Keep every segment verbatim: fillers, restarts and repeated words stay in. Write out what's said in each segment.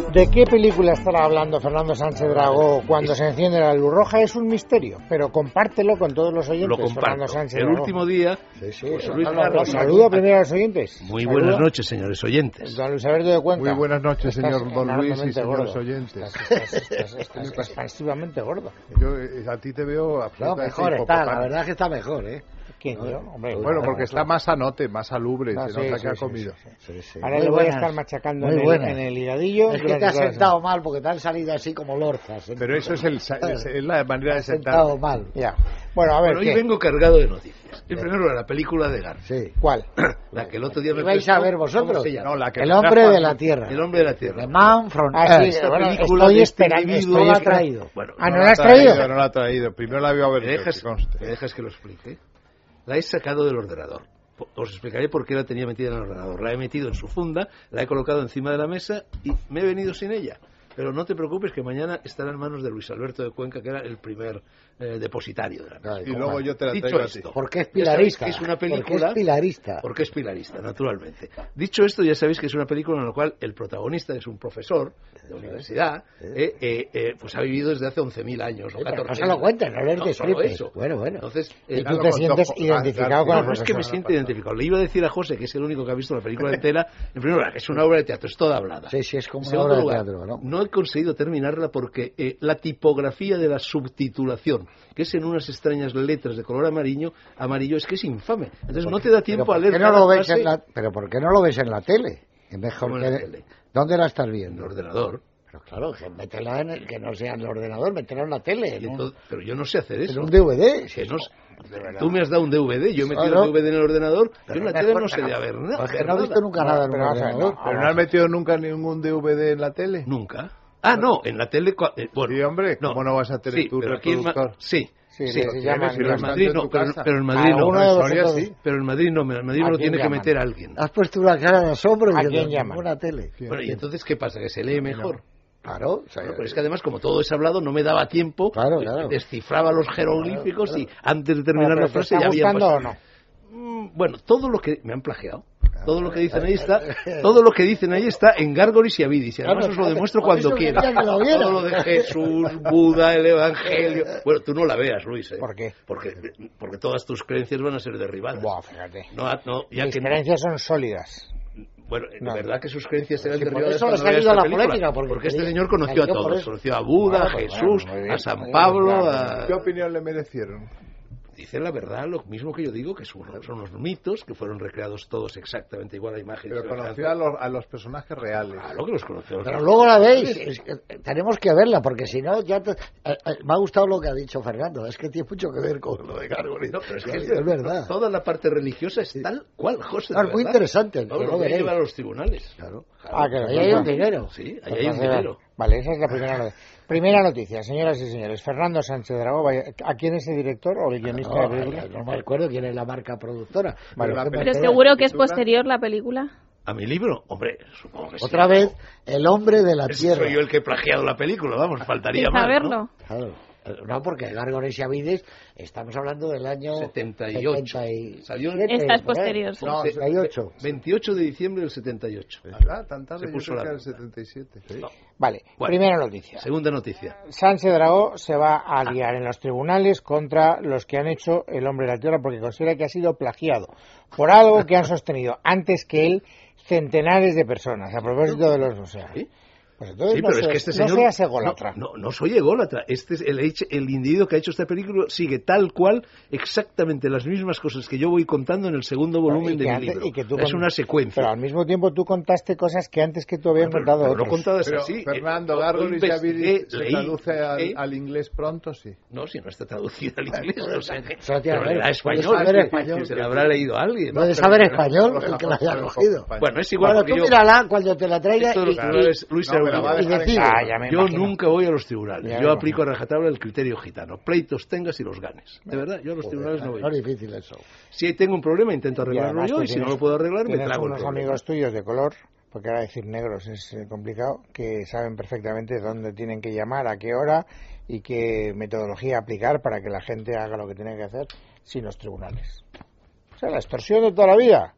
¿De qué película estará hablando Fernando Sánchez Dragó cuando se enciende la luz roja? Es un misterio, pero compártelo con todos los oyentes. Lo comparto. Fernando Sánchez El Dragó. último día... Sí, sí. Pues, Luis Carlos, saludo primero a los oyentes. Muy Saludo. buenas noches, señores oyentes. Don Luis Alberto de Cuenca. Muy buenas noches, Estás señor Don Luis y señores gordo. oyentes. Estás, estás, estás, estás, estás expansivamente gordo. Yo eh, a ti te veo No, absolutamente mejor está, la hipopotamo. verdad es que está mejor, ¿eh? ¿Quién, yo? Hombre, Bueno, claro, porque está claro. más sanote, más salubre, Ah, se sí, nota sí, que ha sí, comido. sí, sí. Sí, sí. Ahora Muy le voy a buenas. estar machacando Muy en el, buenas. en el higadillo. Es que te durante has toda la sentado mal porque te han salido así como lorzas. ¿eh? Pero eso es, el, sa- es, es la manera de Te has sentado sentar. mal. Ya. Bueno, a ver, Bueno, hoy ¿qué? vengo cargado de noticias. El primero era la película de Gar. Sí. ¿Cuál? La que el otro día me ¿Y vais prestó, a ver ¿cómo vosotros? se llama? No, la que El me hombre trajo de a- la tierra. El hombre de la tierra. The Man from Ah, sí, Earth. esta bueno, película estoy de este esperando. individuo Estoy No la ha esperando. traído. Bueno, Ah, No ¿no la la ha has traído? No la ha traído. Primero la veo a ver. ¿Me dejas, que conste. me dejas que lo explique? La he sacado del ordenador. Os explicaré por qué la tenía metida en el ordenador. La he metido en su funda, la he colocado encima de la mesa y me he venido sin ella. Pero no te preocupes que mañana estará en manos de Luis Alberto de Cuenca, que era el primer eh, depositario de la mesa. Y luego yo te la Dicho traigo a ti. esto, Porque es ya sabéis pilarista. que es una Porque película... es pilarista. Porque es pilarista, naturalmente. Dicho esto, ya sabéis que es una película en la cual el protagonista es un profesor de universidad, eh, eh, eh, pues ha vivido desde hace once mil años o Sí, pero catorce no se lo cuentes, no les No, solo destripes. eso. Bueno, bueno. Entonces, eh, Y tú Claro, te con sientes dos- identificado ah, con no, el no es que me profesor. siente identificado. Le iba a decir a José, que es el único que ha visto la película entera, en primer lugar, que es una obra de teatro, es toda hablada. Sí, sí, es como En una segundo obra de lugar, teatro, ¿no? no he conseguido terminarla porque eh, la tipografía de la subtitulación, que es en unas extrañas letras de color amarillo, amarillo es que es infame. Entonces no te da tiempo ¿Pero a por leer qué no cada lo ves frase en la, pero ¿por qué no lo ves en la tele? Es mejor ¿Cómo en que... la tele? ¿Dónde la estás en el viendo? ordenador. Pero claro, que métela en el, que no sea en el ordenador, métela en la tele. Y ¿no? entonces- pero yo no sé hacer eso. En un D V D. Que no sé. Tú me has dado un D V D, yo he metido Claro. el D V D en el ordenador, yo en la tele mejor no que sé no. de haber nada. Porque ver no he nada. visto nunca nada en un pero vamos a ver, ordenador. no. Pero no has metido nunca ningún D V D en la tele. Nunca. Ah, no, en la tele... cua- eh, bueno, Sí, hombre, ¿cómo no vas a tener sí, tu pero aquí en Ma- reproductor? Sí, Sí, sí, se llama- pero en está Madrid en no, tu pero, casa. pero en Madrid no. Alguno de en vosotros- Soria sí. Pero en Madrid no, en Madrid ¿A me lo quién tiene que llaman? meter alguien. Has puesto una cara de asombro ¿A y quién en llaman? una tele. Bueno, y entonces, ¿qué pasa? Que se lee mejor. Claro, o sea, Bueno, pero es que además, como todo es hablado, no me daba tiempo, Claro, eh, claro. descifraba los jeroglíficos y antes de terminar Bueno, la pero ¿te frase está ya había gustando pasado. o no? Mm, Bueno, todo lo que me han plagiado, todo lo que dicen ahí está, todo lo que dicen ahí está en Gárgolis y Avidis, y además Claro, os lo claro, demuestro por cuando eso quiera. quería que lo viera. Todo lo de Jesús, Buda, el Evangelio. Bueno, tú no la veas, Luis. ¿eh? ¿Por qué? Porque, porque todas tus creencias van a ser derribadas. Buah, fíjate. No, no, ya Mis que creencias son sólidas. Bueno, de No. verdad que sus creencias serán Sí, por derribadas eso cuando le ha vea salido esta la película. polémica, porque Porque este quería- señor conoció a salió por todos. eso. Conoció a Buda, Bueno, a pues Jesús, bueno, muy bien, a San muy bien, Pablo, claro. a... ¿Qué opinión le merecieron? Dicen la verdad, lo mismo que yo digo, que son, son unos mitos que fueron recreados todos exactamente igual a imagen. Pero conoció a los, a los personajes reales. Claro que los conoció. Pero luego la veis, es que tenemos que verla, porque si no, ya te- eh, eh, me ha gustado lo que ha dicho Fernando, es que tiene mucho que ver con lo de Gárgolis. No, pero es que es, verdad. Toda la parte religiosa es tal cual, José. No, de es muy verdad. interesante, Vamos, lo lo voy a veréis. llevar a los tribunales. Claro. Ah, que Ahí hay un dinero. Sí, ahí hay un Entonces, dinero. Vale, esa es la primera noticia. Primera noticia, señoras y señores. Fernando Sánchez Dragó, vaya- ¿a quién es el director o el guionista de la No, película? no me acuerdo quién es la marca productora. Vale. Pero la que me película- Pero queda- seguro que es ¿Titula? posterior la película. ¿A mi libro? Hombre, supongo que sí. Otra vez, el hombre de la Ese tierra. soy yo el que he plagiado la película, vamos, faltaría Sin más, saberlo. ¿no? Claro. No, porque Gárgoles y Avides, estamos hablando del año setenta y ocho. setenta y Salió en- siete, Esta es por ahí. posterior, sí. No, setenta y ocho. veintiocho de diciembre del setenta y ocho. ¿Verdad? Tan tarde, Se yo puso creo la que era el nota. setenta y siete. Sí. Vale, Bueno. primera noticia. Segunda noticia. Sánchez Dragó se va a liar en los tribunales contra los que han hecho El hombre de la tierra porque considera que ha sido plagiado por algo que han sostenido antes que él centenares de personas, a propósito de los océanos. ¿Sí? Pues entonces Sí, no, pero es seas- que este no señor... seas ególatra. No, no, no soy ególatra. Este es el, hecho- el individuo que ha hecho esta película sigue tal cual exactamente las mismas cosas que yo voy contando en el segundo volumen Y de que mi antes- libro. y que tú Es con- una secuencia. Pero al mismo tiempo tú contaste cosas que antes que tú habían Pero- contado pero no otros. contadas Pero, así. Fernando, Eh, lo- lo Gárgolis y investigué, Avidis se leí, traduce al, ¿eh? al inglés pronto, sí. No, si no está traducida al inglés. O sea, que, Solo tiene pero que ver, era puedes español. saber es que- español. que se la habrá leído alguien. Puede ¿no? saber Pero- español pero- el que la haya pero- cogido. Bueno, es igual. Bueno, porque tú yo- mírala cuando te la traiga esto de los y, tribunales, y- Luis No, me la va a y dejar en decide. Ah, ya me Yo imagino. nunca voy a los tribunales. Ya Yo me aplico a imagino. rajatabla el criterio gitano. Pleitos tengas y los ganes. De verdad, yo a los tribunales no voy. No es difícil eso. Si tengo un problema, intento Y arreglarlo además yo. tú Y si no tienes- lo puedo arreglar, me tienes trago el unos problema. amigos tuyos de color, porque ahora decir negros es eh, complicado, que saben perfectamente dónde tienen que llamar, a qué hora y qué metodología aplicar para que la gente haga lo que tiene que hacer sin los tribunales. O sea, la extorsión de toda la vida.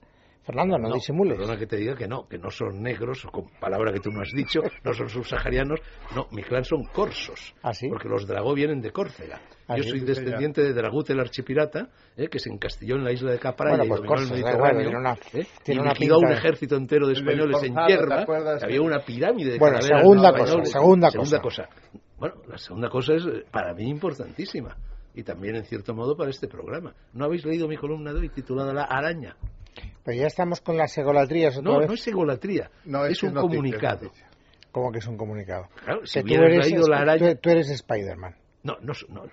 Fernando, no, no disimules. Perdona que te diga que no, que no son negros, con palabra que tú no has dicho, no son subsaharianos, no, mi clan son corsos, ¿Ah, sí? porque los Dragó vienen de Córcega. ¿Ah, Yo sí? soy descendiente de Dragut el archipirata, eh, que se encastilló en la isla de Capraia bueno, y pues dominó corsos, el da igual, Mediterráneo, tiene una, eh, tiene y una liquidó a un pinta. ejército entero de El del españoles en Forzado, ¿te tierra, acuerdas? que había una pirámide de Bueno, calaveras segunda españoles. cosa, segunda Segunda cosa. cosa. Bueno, la segunda cosa es eh, para mí importantísima y también en cierto modo para este programa. ¿No habéis leído mi columna de hoy titulada La araña? Pero ya estamos con las egolatrías otra No, vez. no es egolatría, No, es, es que un es noticia, comunicado. es noticia. ¿Cómo que es un comunicado? Claro, si Que tú hubieras eres, leído La araña... tú, tú eres Spider-Man. No, no, no, no.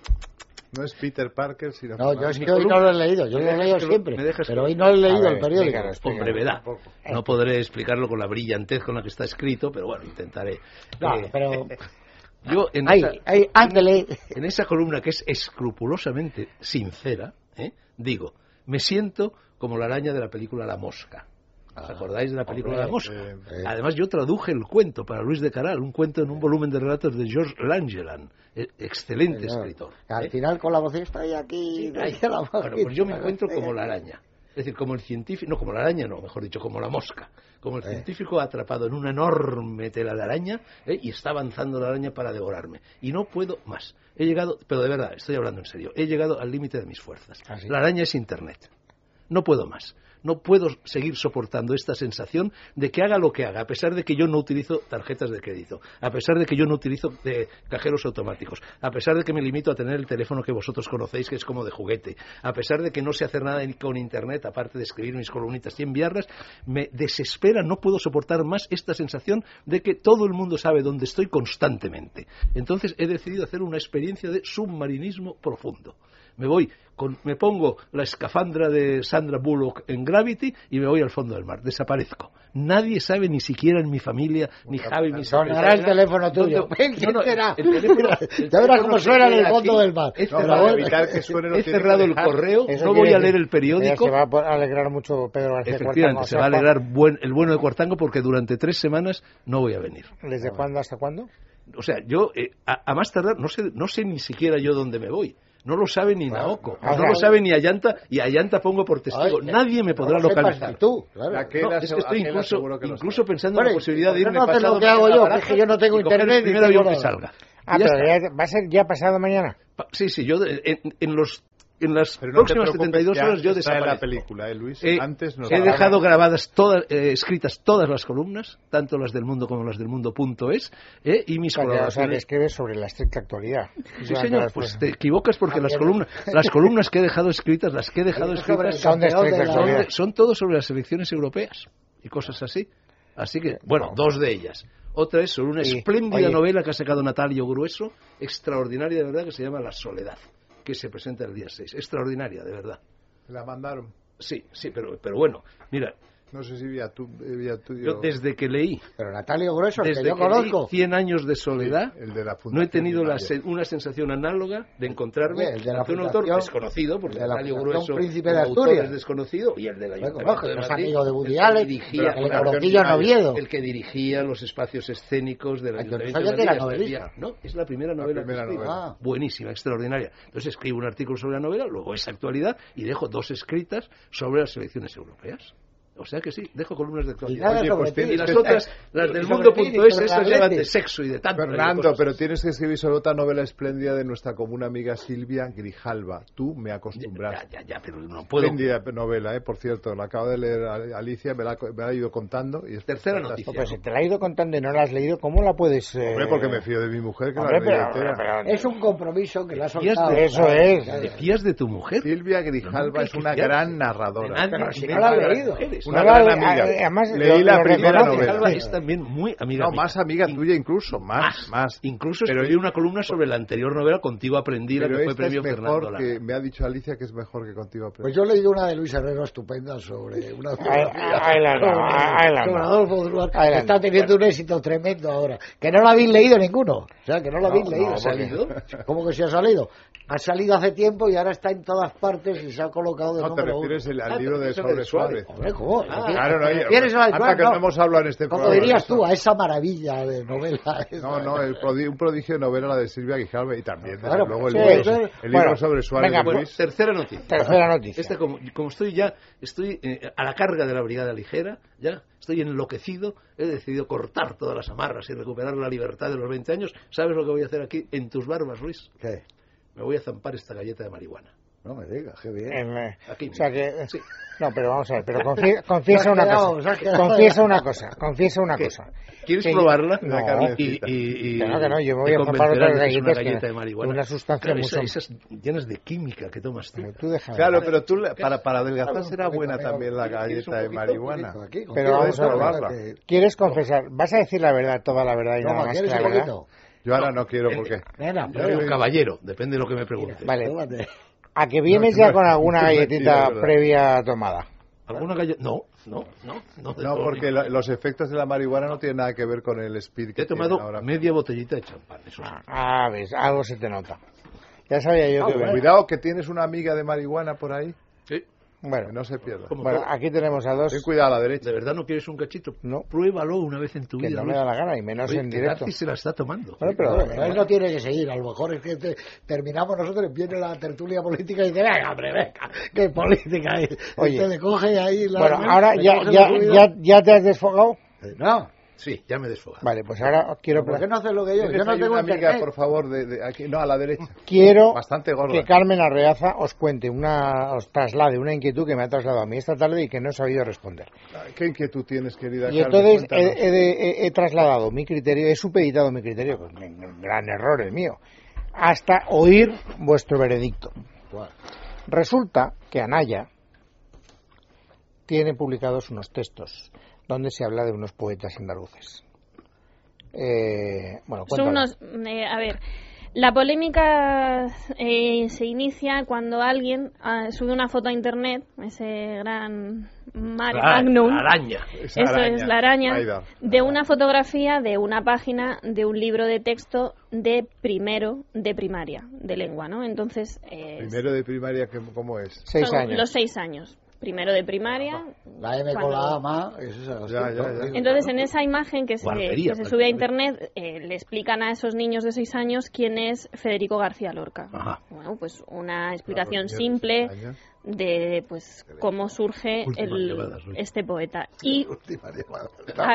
No es Peter Parker, sino... No, yo es Mi que hoy no columna- lo he leído, yo ¿Me lo he dejas leído que lo- siempre, me dejas que pero lo- hoy no he leído A ver, el periódico. explícalo, Con explícalo. brevedad. No podré explicarlo con la brillantez con la que está escrito, pero bueno, intentaré. No, Eh, pero... Yo en Ay, esa, ay, ándele. en esa columna que es escrupulosamente sincera, ¿eh? digo, me siento como la araña de la película La Mosca. ¿Os acordáis de la película hombre, La Mosca? eh, eh. Además, yo traduje el cuento para Luis de Caral, un cuento en un volumen de relatos de George Langeland, eh, excelente Señor, escritor. Al ¿eh? final con la voz estoy aquí. Sí, ahí. ahí la voz. Bueno, pues yo me encuentro como la araña. Es decir, como el científico, no como la araña, no, mejor dicho, como la mosca. Como el Eh. científico atrapado en una enorme tela de araña ¿eh? y está avanzando la araña para devorarme. Y no puedo más. He llegado, pero de verdad, estoy hablando en serio, he llegado al límite de mis fuerzas. ¿Ah, sí? La araña es Internet. No puedo más. No puedo seguir soportando esta sensación de que haga lo que haga, a pesar de que yo no utilizo tarjetas de crédito, a pesar de que yo no utilizo de cajeros automáticos, a pesar de que me limito a tener el teléfono que vosotros conocéis, que es como de juguete, a pesar de que no sé hacer nada con Internet, aparte de escribir mis columnitas y enviarlas, me desespera, no puedo soportar más esta sensación de que todo el mundo sabe dónde estoy constantemente. Entonces he decidido hacer una experiencia de submarinismo profundo. Me voy, con, me pongo la escafandra de Sandra Bullock en Gravity y me voy al fondo del mar. Desaparezco. Nadie sabe, ni siquiera en mi familia, ni Javi, mi Sonará el teléfono tuyo. ¿Dónde- ¿Quién no, no, será? el teléfono- el Ya verás teléfono cómo se suena en queda el fondo aquí. del mar. He No, cerrado, para evitar que suene lo he tiene que cerrado el dejar. correo, Eso no quiere voy a decir leer el que periódico. Se va a alegrar mucho Pedro García Efectivamente, Cuartango. se va a alegrar buen, el bueno de Cuartango porque durante tres semanas no voy a venir. ¿Desde cuándo hasta cuándo? O sea, yo, eh, a, a más tardar, no sé, no sé ni siquiera yo dónde me voy. No lo sabe ni Naoko, Ah, no lo claro. sabe ni Allanta, y Allanta pongo por testigo. Ay, Nadie me podrá no lo sepas localizar. ni tú, claro. La que- No, Aquela es que se- estoy aquela incluso, seguro que lo incluso sabe. pensando en Bueno, la posibilidad de ¿por qué irme no haces pasado lo que hago mañana yo? a Que es que yo no tengo y coger internet el ni primer tengo avión que nada. salga. Ah, Y ya pero está. ya va a ser ya pasado mañana. Pa- Sí, sí, yo de- en, en los en las Pero no te próximas preocupes, setenta y dos que horas yo antes trae la desaparezco. película, ¿eh, Luis? Eh, Antes nos he la- dejado grabadas todas, eh, escritas todas las columnas, tanto las del Mundo como las del Mundo.es, eh, y mis O sea, que, o sea, que colaboraciones. escribes sobre la estricta actualidad. Sí, Durante señor, las pues te próximas- equivocas porque las columnas, las columnas que he dejado escritas, las que he dejado Sobre el escritas son de campeón de estricta la- son, actualidad. de- son todos sobre las elecciones europeas y cosas así. Así que, bueno, dos de ellas. Otra es sobre una Y, espléndida oye. novela que ha sacado Natalio Grueso, extraordinaria de verdad, que se llama La Soledad, que se presenta el día seis. Extraordinaria, de verdad. La mandaron. Sí, sí, pero, pero bueno, mira, No sé si vía, tu, vía tuyo. yo desde que leí, Pero Natalio Grueso, el desde que yo que conozco. leí Cien años de soledad, el de la no he Fundación tenido la Guimarães. sen- una sensación análoga de encontrarme Oye, el de la ante un autor Fundación- desconocido, porque el de la Natalio Fundación Grueso Príncipe de como autor Asturias. es desconocido, y el del Bueno, Ayuntamiento conozco, de no es Madrid, amigo de Woody el que Allen, dirigía, pero que le bueno, conocí yo en Oviedo. el que dirigía los espacios escénicos del Ay, yo no Ayuntamiento sabía de que era Madrid. novelista. hasta el día- No, es la primera novela primera que escribo. novela. Ah. Buenísima, extraordinaria. Entonces escribo un artículo sobre la novela, luego esa actualidad, y dejo dos escritas sobre las elecciones europeas. O sea que sí, dejo columnas de Y actualidad. nada Oye, sobre pues ti. tienes Y las que- otras, las del Y sobre ti, mundo.es, sobre esas el llevan Atleti. de sexo y de tanto. Fernando, pero tienes que escribir sobre otra novela espléndida de nuestra común amiga Silvia Grijalva. Tú me acostumbras. Ya, ya, ya, pero no puedo. Espléndida novela, ¿eh? Por cierto, la acabo de leer a Alicia, me la, me la ha ido contando. Y es Tercera fantástica. noticia. Pues si te la he ido contando y no la has leído, ¿cómo la puedes...? eh, Hombre, porque me fío de mi mujer que Hombre, la leí pero- entera. pero- Es un compromiso que le ha ¿Te fías soltado. de eso es? ¿Te fías de tu mujer? Silvia Nunca Grijalva hay es que una fiarse gran de narradora. nadie, Pero si ni no la de has las leído. mujeres. Una No, gran la- amiga. además, Leí lo- la lo primera reconoce. novela. Alba es también muy amiga No, mía. más amiga In- tuya incluso, más, más. Incluso Pero escribí es- una columna sobre la anterior novela, Contigo aprendí, la Pero que fue esta premio es Fernando mejor Lara. que me ha dicho Alicia que es mejor que contigo. Pues yo he leído una de Luis Herrero estupenda sobre una Ahí- ahí la sobre, va, ahí la sobre va. Adolfo Duarte, Ahí la que está va. teniendo un éxito tremendo ahora. Que no la habéis leído ninguno. O sea, que no la habéis No, leído. no, ¿ha salido? ¿Cómo que se ha salido? Ha salido hace tiempo y ahora está en todas partes y se ha colocado de No, te número uno. refieres el- al Ah, libro te de refieres al Sobre del Suave. Suave. Hombre, ¿cómo favor. Ah, claro, no, oye, ¿Tienes la hasta que no hemos hablado en este ¿Cómo programa dirías de esto? tú a esa maravilla de novela? No, no, el prodi- un prodigio de novela, la de Silvia Guijalve, y también, desde Claro, luego, el, sí, libro, sí. el libro Bueno, sobre Suárez venga, de Bueno, Luis. tercera noticia. Tercera noticia. Esta, como, como estoy ya, estoy eh, a la carga de la brigada ligera, ya estoy enloquecido, he decidido cortar todas las amarras y recuperar la libertad de los veinte años. ¿Sabes lo que voy a hacer aquí en tus barbas, Luis? ¿Qué? Me voy a zampar esta galleta de marihuana. No me digas, qué bien. En, eh, Aquí o sea que, Sí. no, pero vamos a ver, pero confie- confiesa una quedado, cosa, se ha quedado. confiesa una cosa, confiesa una ¿Qué? cosa. ¿Quieres Que- probarla? No, y, carnecita. y, y, que no, que no, yo me te voy a zampar convencerás otras de que es una galletas que- galleta de marihuana. una sustancia Claro, mucho- esa- esas llenas de química que tomas tú. Tú déjame. Claro, pero tú, le- para, para adelgazar Claro, será venga, buena venga, también la ¿quieres un galleta de poquito? marihuana. Aquí, con Pero todo vamos eso, a probarla. que- ¿Quieres confesar? ¿Vas a decir la verdad, toda la verdad y nada Toma, más que ¿quieres la un verdad? poquito? Yo ahora no quiero porque... Nena, Yo soy un caballero, depende de lo que me preguntes. Vale. tómate. ¿A que vienes No, ya no, con alguna no, galletita mentira, previa tomada? ¿Alguna galleta? No, no, no. No, de No, todo porque ningún- la- los efectos de la marihuana no tienen nada que ver con el speed que He tomado tienen ahora. media botellita de champán, eso sí. Ah, ves, algo se te nota. Ya sabía yo Ah, que... bueno. venía. Cuidado que tienes una amiga de marihuana por ahí, Sí. que Bueno, no se pierda. Como bueno, todo. aquí tenemos a dos Ten cuidado a la derecha. ¿De verdad no quieres un cachito? No. Pruébalo una vez en tu que vida, no me Luis. da la gana, y menos Oye, en que directo. Garci se la está tomando. Bueno, pero- Bueno, pero él no tiene que seguir, a lo mejor es que te- terminamos nosotros, viene la tertulia política y dice, venga, hombre, venga, qué política, y Oye. te le coge ahí la... Bueno, ahora le ya, coge ya, la subida. ya, ya te has desfogado. Eh, No, Sí, ya me he desfogado. Vale, pues ahora quiero... ¿por qué no haces lo que yo? ¿Tienes Yo no ahí tengo una amiga, internet. por favor, de, de aquí? No, a la derecha. Quiero Bastante gorda. que Carmen Arreaza os cuente una, os traslade una inquietud que me ha trasladado a mí esta tarde y que no he sabido responder. ¿Qué inquietud tienes, querida Y Carmen? entonces he, Cuéntanos. he de- he- he trasladado mi criterio, he supeditado mi criterio, pues, un gran error el mío, hasta oír vuestro veredicto. Bueno, Resulta que Anaya tiene publicados unos textos donde se habla de unos poetas andaluces. Eh, bueno, Son cuéntalo. unos, eh, a ver, la polémica eh, se inicia cuando alguien ah, sube una foto a internet, ese gran Mare La- Magnum, la araña. Esa eso araña. es la araña, Ahí da. de una fotografía de una página de un libro de texto de primero de primaria de lengua, ¿no? Entonces, eh, Primero de primaria, ¿qué- ¿cómo es? Seis son años. los seis años. Primero de primaria. la M con cuando- la A más, eso es así, Ya, ya, ¿no? ya. Entonces, en esa imagen que se, Guardería, que se sube a prácticamente. internet, eh, le explican a esos niños de seis años quién es Federico García Lorca. Ajá. Bueno, pues una explicación Claro, simple seis años. de pues cómo surge Últimas el- llevadas, Luis. este poeta. Y Última llamada.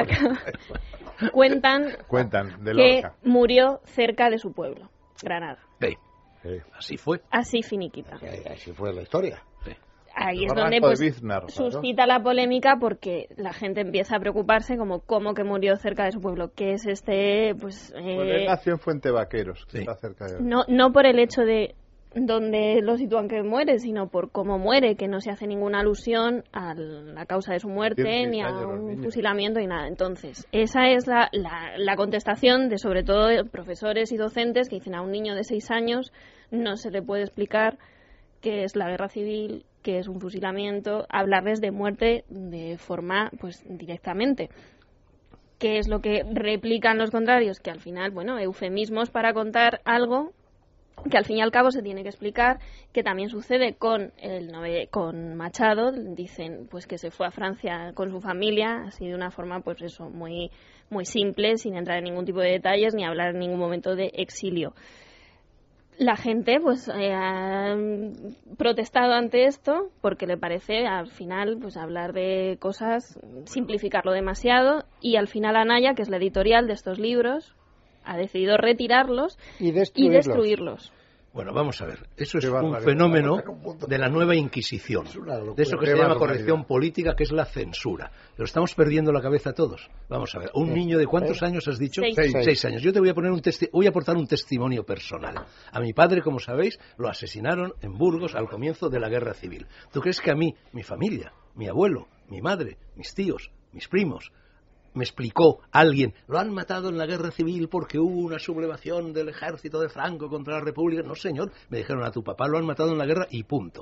acá cuentan Cuentan, de que Lorca. murió cerca de su pueblo, Granada. Sí, Sí. así fue. Así finiquita. Eh, Así fue la historia. Sí. Ahí es Barranco donde de pues Biznar, ¿no? suscita la polémica porque la gente empieza a preocuparse como cómo que murió cerca de su pueblo, que es este pues eh, Bueno, él nació en Fuente Vaqueros, que Sí. está cerca de... no no por el hecho de donde lo sitúan que muere, sino por cómo muere, que no se hace ninguna alusión a la causa de su muerte, Tienen ni seis a años los un niños. fusilamiento, ni nada. Entonces, esa es la, la, la contestación de sobre todo de profesores y docentes que dicen a un niño de seis años no se le puede explicar qué es la guerra civil, qué es un fusilamiento, hablarles de muerte de forma pues directamente. ¿Qué es lo que replican los contrarios? Que al final, bueno, eufemismos para contar algo que al fin y al cabo se tiene que explicar, que también sucede con el nove- con Machado. Dicen pues que se fue a Francia con su familia, así de una forma pues eso, muy muy simple, sin entrar en ningún tipo de detalles ni hablar en ningún momento de exilio. La gente pues eh, ha protestado ante esto porque le parece al final pues hablar de cosas, simplificarlo demasiado, y al final Anaya, que es la editorial de estos libros, ha decidido retirarlos Y y destruirlos. destruirlos. Bueno, vamos a ver. Eso es Qué un barbaridad. fenómeno de la nueva Inquisición. una locura. De eso que Qué se llama barbaridad. corrección política, que es la censura. Pero estamos perdiendo la cabeza todos. Vamos a ver. Un niño de cuántos años has dicho? Seis. Seis, Seis. años. Yo te voy a poner un testi- voy a aportar un testimonio personal. A mi padre, como sabéis, lo asesinaron en Burgos al comienzo de la Guerra Civil. ¿Tú crees que a mí, mi familia, mi abuelo, mi madre, mis tíos, mis primos, me explicó alguien, lo han matado en la guerra civil porque hubo una sublevación del ejército de Franco contra la República? No, señor, me dijeron, a tu papá lo han matado en la guerra y punto.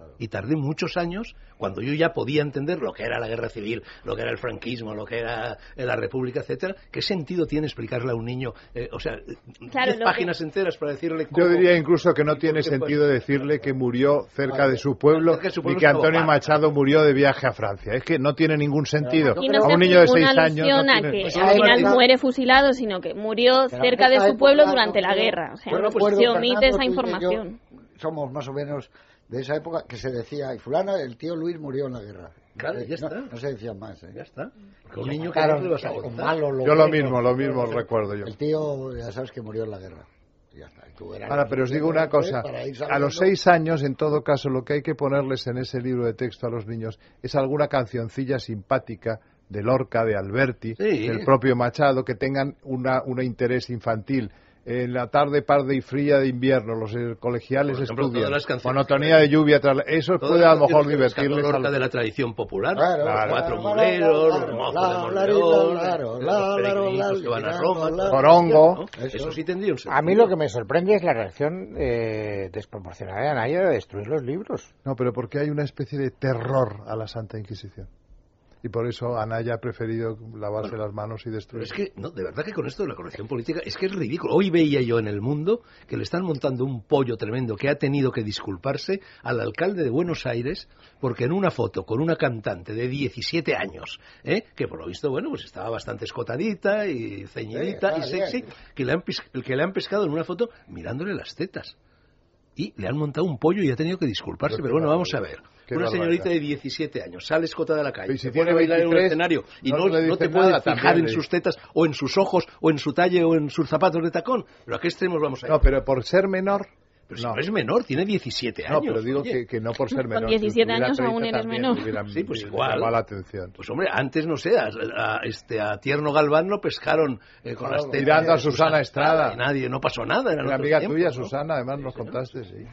Y tardé muchos años, cuando yo ya podía entender lo que era la guerra civil, lo que era el franquismo, lo que era la república, etcétera. ¿Qué sentido tiene explicarle a un niño, eh, o sea, claro, diez páginas que... enteras para decirle cómo... Yo diría incluso que no tiene sentido pues... decirle que murió cerca de su pueblo de su pueblo y que Antonio Machado murió de viaje a Francia. Es que no tiene ningún sentido. Y no a un niño de seis años... No tiene... a que pues al final no muere fusilado, sino que murió cerca de su pueblo durante la guerra. O sea, bueno, pues se omite esa información. Somos más o menos de esa época que se decía, y fulana, el tío Luis murió en la guerra. Claro, ya está. No, no se decía más, ¿eh? Ya está. Con un niño que claro, no le vas a contar. Malo, lo yo lo bueno, mismo, lo mismo lo recuerdo yo. El tío, ya sabes que murió en la guerra. Ya está. Ahora, pero os digo una cosa, a los seis años, en todo caso, lo que hay que ponerles en ese libro de texto a los niños es alguna cancioncilla simpática de Lorca, de Alberti, sí. del propio Machado, que tengan una, un interés infantil. En la tarde parda y fría de invierno, los colegiales ejemplo, estudian monotonía de lluvia, eso puede a lo mejor divertirles. Lorca de la tradición popular, claro, los claro, cuatro claro, muleros, claro, los mozos claro, de Morleón, los peregrinos que van a Roma, Corongo. Eso sí tendría un sentido. A mí lo que me sorprende es la reacción eh, desproporcionada de Anaya de destruir los libros. No, pero porque hay una especie de terror a la Santa Inquisición. Y por eso Anaya ha preferido lavarse bueno, las manos y destruir. Es que, no, de verdad que con esto de la corrección política es que es ridículo. Hoy veía yo en El Mundo que le están montando un pollo tremendo que ha tenido que disculparse al alcalde de Buenos Aires porque en una foto con una cantante de diecisiete años, ¿eh? que por lo visto, bueno, pues estaba bastante escotadita y ceñidita sí, y sexy, bien. que le, han que le han pescado en una foto mirándole las tetas. Y le han montado un pollo y ha tenido que disculparse. Pero, pero bueno, vamos a ver. Qué una señorita de diecisiete años sale escotada a la calle, si se pone a bailar en un escenario y no, no, no te puedes fijar en sus tetas o en sus ojos o en su talle o en sus zapatos de tacón. ¿Pero a qué extremos vamos a ir? No, pero por ser menor... Pero si no. no es menor, tiene diecisiete años. No, pero digo que, que no por ser menor. Con diecisiete si años aún eres menor. Hubieran, sí, pues igual. La atención. Pues hombre, antes, no sé, a, a, este, a Tierno Galván lo pescaron eh, con claro, las tetas. Mirando a Susana Estrada. Y nadie, no pasó nada. Era la amiga tiempo, tuya, ¿no? Susana, además sí, nos sí, contaste, ¿no? sí.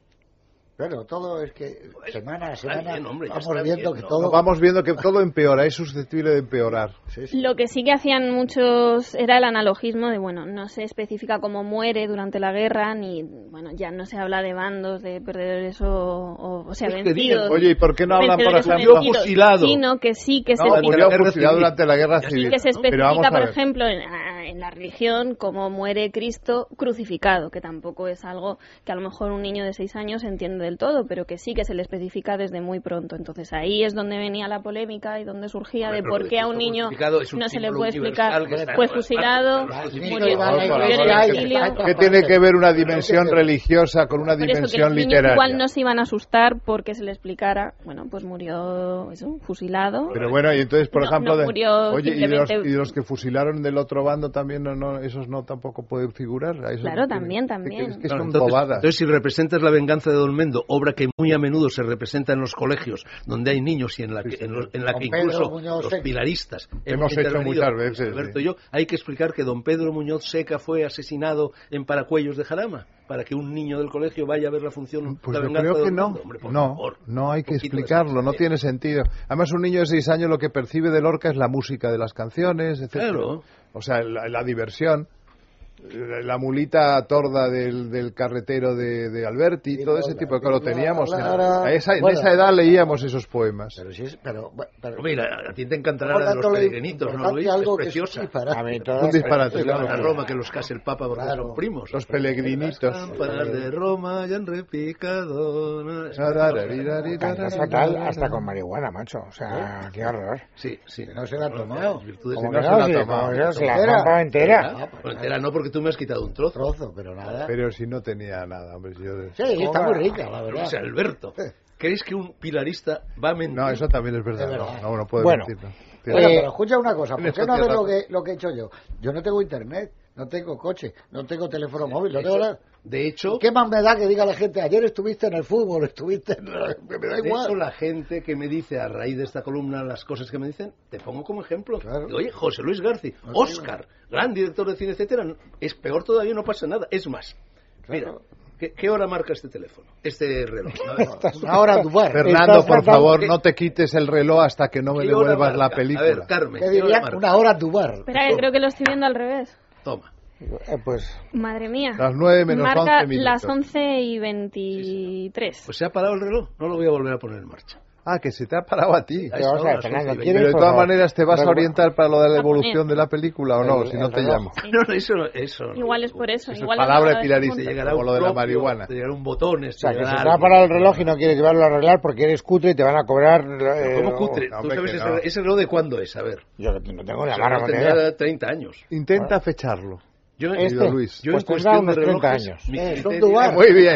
Bueno, todo es que pues, semana a semana bien, hombre, vamos viendo bien, que ¿no? todo... No, vamos viendo que todo empeora, es susceptible de empeorar. Sí, sí. Lo que sí que hacían muchos era el analogismo de, bueno, no se especifica cómo muere durante la guerra, ni, bueno, ya no se habla de bandos, de perdedores o, o, o sea, es vencidos. Que, oye, ¿y por qué no hablan, por ejemplo, murió fusilado? Sino que sí que no, se... murió fusilado durante la guerra civil. Sí que se especifica, por ver. ejemplo, en, en la religión, cómo muere Cristo crucificado, que tampoco es algo que a lo mejor un niño de seis años entiende del todo, pero que sí que se le especifica desde muy pronto. Entonces ahí es donde venía la polémica y donde surgía ver, de por qué a un niño no se le puede explicar, fue fusilado, murió en exilio. ¿Qué tiene que ver una dimensión religiosa con una dimensión literaria? Igual no se iban a asustar porque se le explicara, bueno, pues murió eso, fusilado. Pero bueno, y entonces, por no, ejemplo, no de, oye, y de, los, y de los que fusilaron del otro bando también, no, no esos no tampoco pueden figurar. Eso claro, no también, tiene, también. Es que claro, son entonces, bobadas. Entonces, si representas La venganza de Don Mendo, obra que muy a menudo se representa en los colegios donde hay niños y en la que, en lo, en la que incluso Muñoz los Seca. pilaristas hemos, hemos hecho muchas veces. Alberto sí. y yo, hay que explicar que don Pedro Muñoz Seca fue asesinado en Paracuellos de Jarama para que un niño del colegio vaya a ver la función pues La yo venganza creo de que Don no, Mendo. Hombre, por no, favor, no hay que explicarlo, no tiene sentido. Además, un niño de seis años lo que percibe de Lorca es la música de las canciones, etcétera. Claro. O sea, la, la diversión. La mulita torda del, del carretero de, de Alberti, y todo ese tipo de cosas lo teníamos. En, a esa, en bueno, esa edad leíamos esos poemas. Pero sí, pero, pero mira, a ti te encantará la de los peregrinitos, ¿no, Luis? Es preciosa. A mí todo un disparate. Es Claro, a Roma que los case el Papa porque claro. son primos. Los peregrinitos. Las campanas de Roma ya han repicado. ¿No? Es fatal hasta con marihuana, macho. O sea, qué horror. Sí, sí. Que no se la ha tomado. Como que no, se la tomado. Se la ha comprado entera. Bueno, entera no, porque tú me has quitado un trozo. trozo, pero nada. Pero si no tenía nada, hombre. Si yo de... Sí, está muy rica, la verdad. O sea, Alberto, ¿crees que un pilarista va a mentir? No, eso también es verdad. Es verdad. No, no puede bueno, mentir. No. Bueno, Eh, pero escucha una cosa, ¿por qué no hacer lo que, lo que he hecho yo? Yo no tengo internet, no tengo coche, no tengo teléfono móvil, no tengo nada. De hecho, ¿Qué más me da que diga la gente, ayer estuviste en el fútbol, estuviste en... Me da de igual. hecho, la gente que me dice a raíz de esta columna las cosas que me dicen, te pongo como ejemplo. Claro. Digo, oye, José Luis García, No, Óscar, gran director de cine, etcétera, es peor todavía, no pasa nada. Es más, Claro. mira, ¿qué, ¿qué hora marca este teléfono? Este reloj. A ver, Una hora a tu bar. Fernando, Estás por fatal. favor, no te quites el reloj hasta que no me ¿qué hora devuelvas la marca? película. A ver, Carmen, ¿Qué ¿qué hora diría? marca? Una hora a tu bar. Espera, que creo que lo estoy viendo al revés. Toma. Eh, pues... Madre mía. Las nueve menos Marca once minutos. las once y veintitrés. Pues se ha parado el reloj, no lo voy a volver a poner en marcha. Ah, que se te ha parado a ti. Pero, vamos a ver, Fernando, ¿quieres, Pero de por todas favor? maneras te vas a Pero- orientar para lo de la evolución de la película o no, El- si no el te reloj. llamo. No, no, eso, eso no. Igual es por eso. Eso es igual palabra es de por Pilarista, Te eso. llegará como un lo de la propio, marihuana. Te llegará un botón. O sea, que se te ha parado el reloj y no quieres llevarlo a arreglar porque eres cutre y te van a cobrar... eh, ¿Cómo cutre? no, ¿Tú hombre, sabes que ese, no. ese reloj de cuándo es? A ver. Yo no tengo ni la Ese mano reloj con tendrá idea. treinta años. Intenta fecharlo. Yo, Este, querido Luis. yo pues en tendrá cuestión de unos treinta relojes, años. mi Eh, son criterio- dual. Muy bien.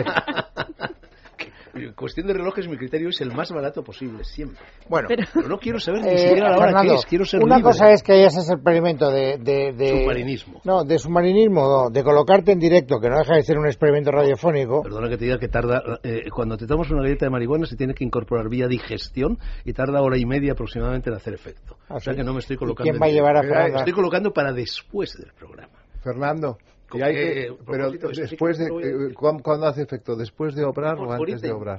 En cuestión de relojes, mi criterio es el más barato posible, siempre. Bueno, Pero- Pero no quiero saber ni eh, siquiera la hora Fernando, que es, quiero ser una libre. cosa es que hayas ese experimento de, de, de... Submarinismo. No, de submarinismo, no, de colocarte en directo, que no deja de ser un experimento radiofónico. Perdona que te diga que tarda... eh, cuando te tomas una galleta de marihuana se tiene que incorporar vía digestión y tarda hora y media aproximadamente en hacer efecto. ¿Ah, O sea sí? que no me estoy ¿Y colocando... quién va a en- llevar a Me Fernando? estoy colocando para después del programa. Fernando, y Como hay que, que- a pero propósito, después de... explica- eh, ¿cuán- ¿Cuándo hace efecto? ¿Después de obrar Por o antes de ahorita. obrar?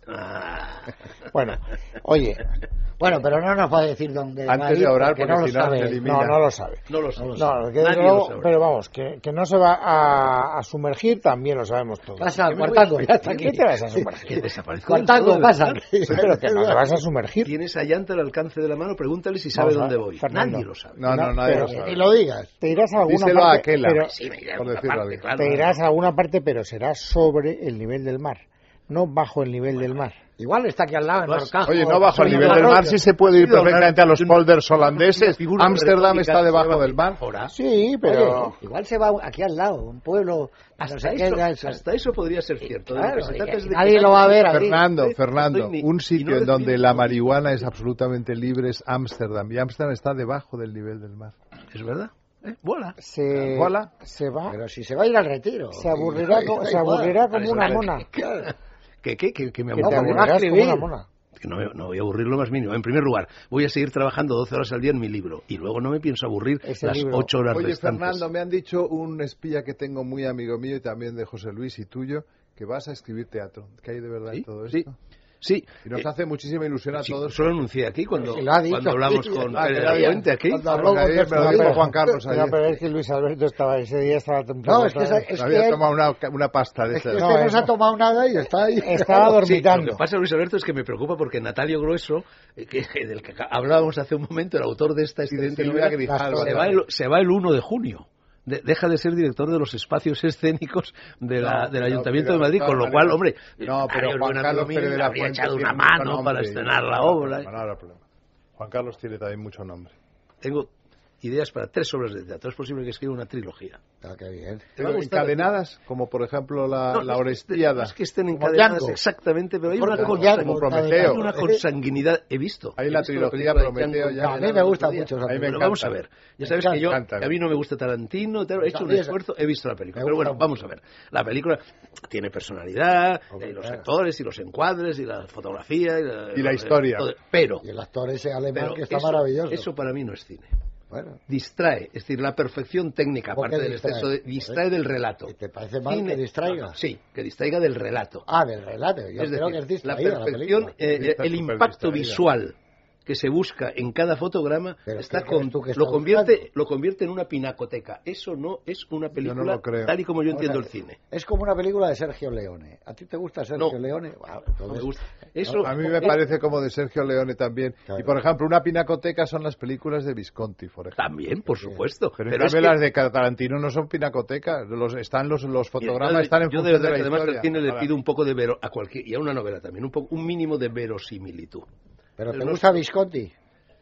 Ah. Bueno, oye, Bueno, pero no nos va a decir dónde va a Antes ir, de orar, porque porque no si lo no sabe. se él. elimina. no, no lo sabe. No lo sé. No, que desde Nadie luego- lo sabe. pero vamos, que, que no se va a, a sumergir también lo sabemos todos. Pasa, ¿Qué me Cuartango, voy a- ya está ¿Qué aquí. te vas a sumergir? Que desaparezco. Cuartango, del todo, pasa. ¿verdad? Sí, pero que no te vas a sumergir. Tienes a llanta al alcance de la mano, pregúntale si sabe Vamos a dónde ver, voy. Fernando. Nadie lo sabe. No, no, No, nadie pero- lo sabe. Ni lo digas. Te irás a alguna Díselo a parte, Aquela. pero, Sí, me iré a por alguna decirlo parte, así. claro. te irás a alguna parte, pero será sobre el nivel del mar, no bajo el nivel del mar. Igual está aquí al lado, en Vas- Orcajo. Oye, no bajo el Soy nivel del Arroyo. mar, sí se puede ir Has oído perfectamente a los hablar de polders una holandeses. figura Ámsterdam retórica está debajo que se del llama mar. Metáfora. Sí, pero... Oye, igual se va aquí al lado, un pueblo... no Hasta, sé qué, eso, ya es- hasta eso podría ser cierto. De Claro, lo que se trata y- es de y que nadie lo va a ver ahí. Fernando, Estoy Fernando, ni- un y sitio no en donde defino- la marihuana es absolutamente libre es Ámsterdam. Y Ámsterdam está debajo del nivel del mar. Es verdad. ¿Eh? Vuela. se, Hola. se va, Pero si se va a ir al retiro. se aburrirá, Da co- se igual. aburrirá como Vale, una vale. mona. ¿Qué, qué, qué, que me Que te No, aburro? porque va a aburrirás como escribir. una mona. Que no, me- no voy a aburrir lo más mínimo. En primer lugar, voy a seguir trabajando doce horas al día en mi libro. Y luego no me pienso aburrir Ese las libro. ocho horas Oye, restantes. Fernando, me han dicho un espía que tengo muy amigo mío y también de José Luis y tuyo, que vas a escribir teatro. ¿Qué hay de verdad ¿Sí? en todo Sí. esto? Sí. Y nos Eh, hace muchísima ilusión a sí, todos. Eso lo anuncié aquí cuando, Sí, lo ha dicho cuando hablamos aquí. con Ah, Pérez que de lo la había- Fuente aquí. cuando Porque habló con ayer me lo Fernando. dijo Juan Carlos No, ayer. pero es que Luis Alberto estaba ese día estaba No, es que, esa- es que Había él- tomado una, una pasta de es que esas. este No, no, eh, se ha no. tomado nada y está ahí. Estaba Sí, lo dormitando. que pasa, Luis Alberto, es que me preocupa porque Natalio Grueso, eh, que, del que hablábamos hace un momento, el autor de esta accidente Silvia novela, Grijalva. se va, el, se va el uno de junio. De- deja de ser director de los espacios escénicos de la, No, del no, Ayuntamiento pero de Madrid, de con todas lo cual, maneras- hombre, No, pero Natalio, Juan buen amigo Carlos mío, Pérez de le la habría Fuente echado tiene una mucho mano nombre para y- estrenar la no, obra. no, no habrá problema. Juan Carlos tiene también mucho nombre. Tengo ideas para tres obras de teatro. Es posible que escriba una trilogía. Ah, qué bien. ¿Te va a Pero gustar? encadenadas, como por ejemplo la, No, la no es que Orestiada. estén- no es que estén Como encadenadas Django. exactamente, pero hay Como una, Django, consan- como encadenado. Prometeo. hay una consanguinidad. He visto. Hay he la visto trilogía película de Prometeo Django ya. A mí encadenada me el gusta otro día. mucho esa A mí me Pero encanta. vamos a ver. Ya sabes Me que yo, encanta. que a mí no me gusta Tarantino, tal, he hecho un También. esfuerzo, he visto la película. Me Pero gusta bueno, vamos a ver. La película tiene personalidad, Hombre, y los claro. actores, y los encuadres, y la fotografía. Y la, Y la historia. todo. Pero, Y el actor ese alemán pero que está eso, maravilloso. eso para mí no es cine. Bueno, Distrae, es decir, la perfección técnica, ¿cómo aparte que del distrae? exceso de, distrae del relato. ¿y te parece mal Cine- que distraiga? Sí, que distraiga del relato. Ah, del relato. Yo es creo decir, que es la distraída la, perfección, película. eh, Sí, está el súper impacto distraída. visual que se busca en cada fotograma Pero está ¿qué crees con, tú que lo está convierte buscando? lo convierte en una pinacoteca. Eso no es una película lo creo. tal y como yo O entiendo sea, el cine. Es como una película de Sergio Leone. ¿A ti te gusta Sergio No. Leone? Ah, No entonces- me gusta. Eso A mí me es- parece como de Sergio Leone también. Claro. Y por ejemplo, una pinacoteca son las películas de Visconti, por ejemplo. también, por supuesto. Pero, en Pero es cambio que- las de Tarantino no son pinacotecas. Los, están los, los Mira, fotogramas yo de- están en yo de función verdad de la que además historia. al cine le Ahora, pido un poco de vero a cualquier y a una novela también un poco un mínimo de verosimilitud. ¿Pero te Los- gusta Visconti?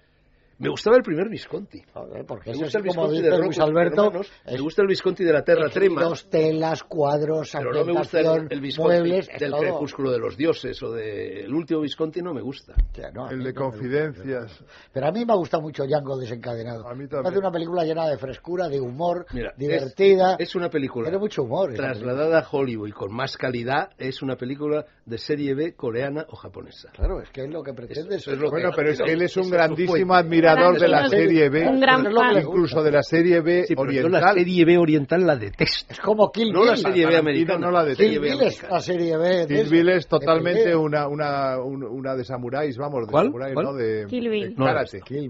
Me gustaba el primer Visconti. Joder, porque Me ese gusta es el como Visconti dice de Luis Rocco Alberto. Hermanos, me gusta el Visconti de la Terra Trema, Dos telas, cuadros, pero no me gusta el, ambientación, el Visconti muebles, es del todo. crepúsculo de los dioses o del último Visconti no me gusta. O sea, no, a el mí de no me Confidencias. gusta. Pero a mí me gusta mucho Django Desencadenado. A mí Me también. parece una película llena de frescura, de humor, Mira, divertida. Es, es una película Tiene mucho humor. esa trasladada a Hollywood y con más calidad, es una película de serie B coreana o japonesa. película. Claro, es que es lo que pretende. Eso es lo Bueno, que- pero es que él es un Esa es su grandísimo fuente. admirador de la Tarantino es serie B. un gran Es lo que fan. le Incluso de la serie B Sí, pero yo oriental. la serie B oriental la detesto. Es como Kill No Bill. la serie B Tarantino americana. no la la detesto. serie Kill B Bill es americana. la serie B. de Kill eso, Bill es de totalmente pelea. una, una, un- una de samuráis, vamos, de ¿Cuál? samuráis, ¿Cuál? ¿no? De, Kill Bill. de No la he karate. visto. Kill Bill.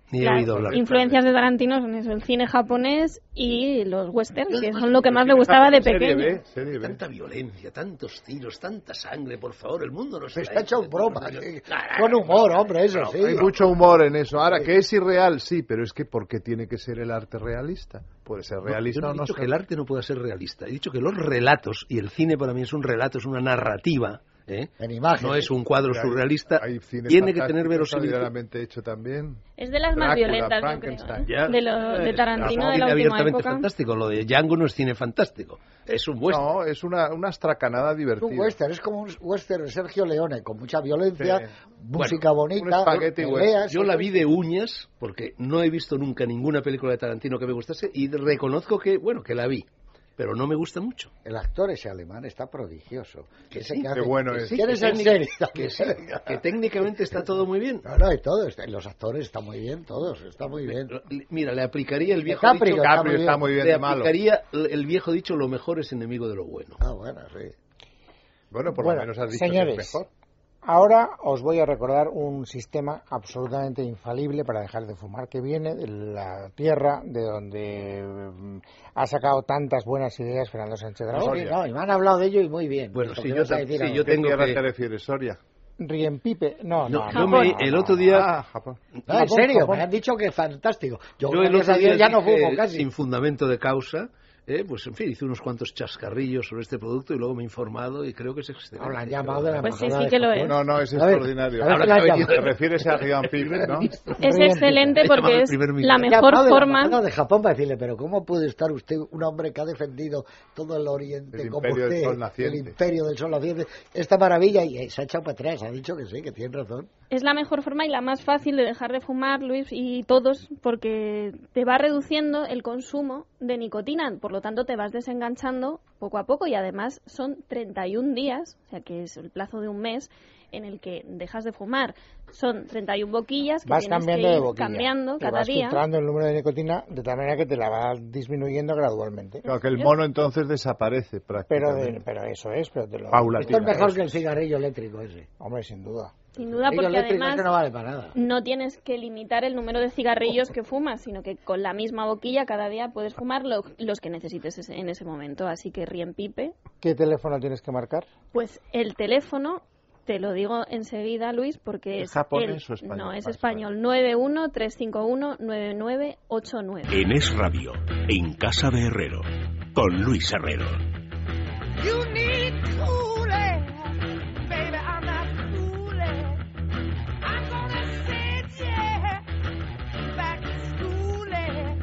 Ni he Las oído hablar. influencias de Tarantino son eso, el cine japonés y los westerns, que son lo que más le gustaba de pequeño. Serie B, serie B. Tanta violencia, tantos tiros, tanta sangre, por favor, el mundo no se está hecho broma, sí. Con humor, hombre, eso sí. Hay mucho humor en eso. Ahora, que es irreal, sí, pero es que ¿por qué tiene que ser el arte realista? Puede ser realista no, yo no o no. he dicho ser... que el arte no pueda ser realista. He dicho que los relatos, y el cine para mí es un relato, es una narrativa, ¿eh? En imagen. No es un cuadro hay, surrealista. Hay cine tiene que tener verosimilitud. verosímilmente hecho también. Es de las más Drácula, violentas, yo Frankenstein. creo, ¿eh? de, lo, de Tarantino, no, de la cine última abiertamente época. fantástico. Lo de Django no es cine fantástico. Es un western. No, es una, una astracanada divertida. Un western, es como un western de Sergio Leone, con mucha violencia, Sí. música Bueno, un bonita, espagueti peleas. Yo la vi de uñas, porque no he visto nunca ninguna película de Tarantino que me gustase, y reconozco que, bueno, que la vi, pero no me gusta mucho. El actor ese alemán está prodigioso. Que Ese sí, que qué hace- bueno que es. sí, Que ¿Quieres en técnic- serio? Que, sí, que técnicamente está todo muy bien. No, no, y todo, está- los actores están muy bien, todos, está muy bien. Mira, le aplicaría el viejo DiCaprio dicho, está Caprio muy está bien. muy bien le de malo. aplicaría el viejo dicho, lo mejor es enemigo de lo bueno. Ah, bueno, sí. Bueno, por Bueno, lo menos has dicho señores, que es mejor. ahora os voy a recordar un sistema absolutamente infalible para dejar de fumar, que viene de la tierra de donde mm, ha sacado tantas buenas ideas Fernando Sánchez No, Dragón. sí, no, y me han hablado de ello y muy bien. Bueno, Esto sí, que yo vas a te- decir sí, ahora. yo ¿Qué tengo tierra que- te refieres, Soria? Riempipe, no, No, no, yo no, me- no, el no, otro no. día... Ah, Japón. No, en Japón, serio, Japón. me han dicho que es fantástico. Yo, Yo el gracias otro a Dios, día ya no dije, fumo casi. sin fundamento de causa, eh, pues en fin, hice unos cuantos chascarrillos sobre este producto y luego me he informado y creo que es excelente. No, la han llamado de la Pues sí, embajada sí de que lo Japón. es. No, no, es A ver, extraordinario. a ver, Ahora ¿qué la que llama? te refieres a Rian Pipe, ¿no? Es Riempipe. excelente porque Llamado el es primer la ministro. mejor Llamado de la forma. embajada de Japón para decirle, pero ¿cómo puede estar usted, un hombre que ha defendido todo el Oriente, El como imperio del usted, sol naciente? el imperio del sol naciente, esta maravilla? Y se ha echado para atrás, ha dicho que sí, que tiene razón. Es la mejor forma y la más fácil de dejar de fumar, Luis, y todos, porque te va reduciendo el consumo de nicotina, por lo tanto te vas desenganchando poco a poco y además son treinta y un días, o sea que es el plazo de un mes en el que dejas de fumar. Son treinta y una boquillas que Vas tienes cambiando que ir de boquilla. cambiando Te cada vas día. filtrando el número de nicotina de tal manera que te la va disminuyendo gradualmente. Claro, que el mono entonces desaparece Pero, prácticamente. de- pero eso es, pero te lo... Paulatina. Esto es mejor que el cigarrillo eléctrico ese. Hombre, sin duda. Sin duda, El porque eléctrico además ese no vale para nada. no tienes que limitar el número de cigarrillos que fumas, sino que con la misma boquilla cada día puedes fumar lo- los que necesites ese- en ese momento. Así que Riempipe, ¿Qué teléfono tienes que marcar? pues el teléfono, te lo digo enseguida, Luis, porque ¿Es es... japonés el- o español? No, es Ah, español. nueve uno tres cinco uno nueve nueve ocho nueve. En Es Radio, en Casa de Herrero, con Luis Herrero. You need cooling, baby, I'm not fooling. I'm gonna send you back to schooling.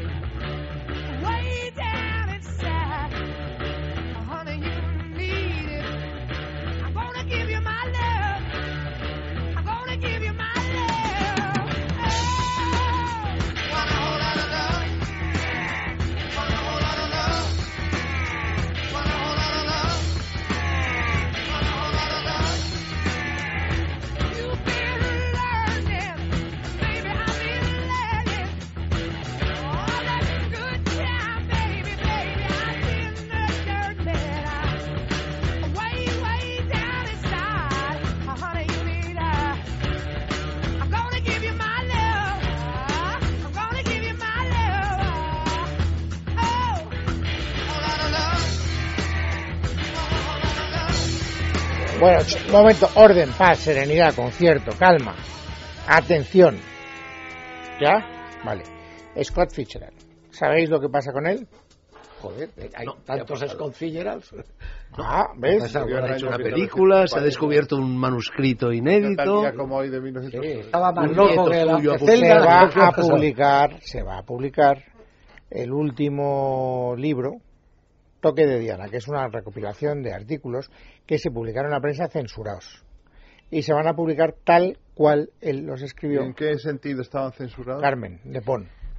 Way down inside, honey, you need it. I'm gonna give you my love. I'm gonna give you my love. Oh, want a whole lot of love. Want a whole lot of love. Want a whole lot of love. Want a whole lot of love. You've been learning, baby, I've been learning. All that good time, baby, baby, I've been the dirt man. I'm way, way down inside. Honey, you need a. I'm gonna give you my love. I'm gonna give you my love. Oh, whole lot of love. Whole lot of love. Bueno, ch- un momento, orden, paz, serenidad, concierto, calma, atención. ¿Ya? Vale. Scott Fitzgerald. ¿Sabéis lo que pasa con él? Joder, hay No, tantos ¿qué ha pasado? Scott Fitzgerald. Ah, ¿ves? Esa- Yo Han era hecho año una mil película, novecientos se ha cuarenta. descubierto un manuscrito Tal inédito. día como hoy de mil Sí, novecientos estaba más Un loco nieto que la suyo ha que Se Zelda, va cualquier a cosa. publicar, se va a publicar el último libro, Toque de Diana, que es una recopilación de artículos que se publicaron en la prensa censurados. Y se van a publicar tal cual él los ¿Y escribió en qué sentido estaban censurados? Carmen de Pon.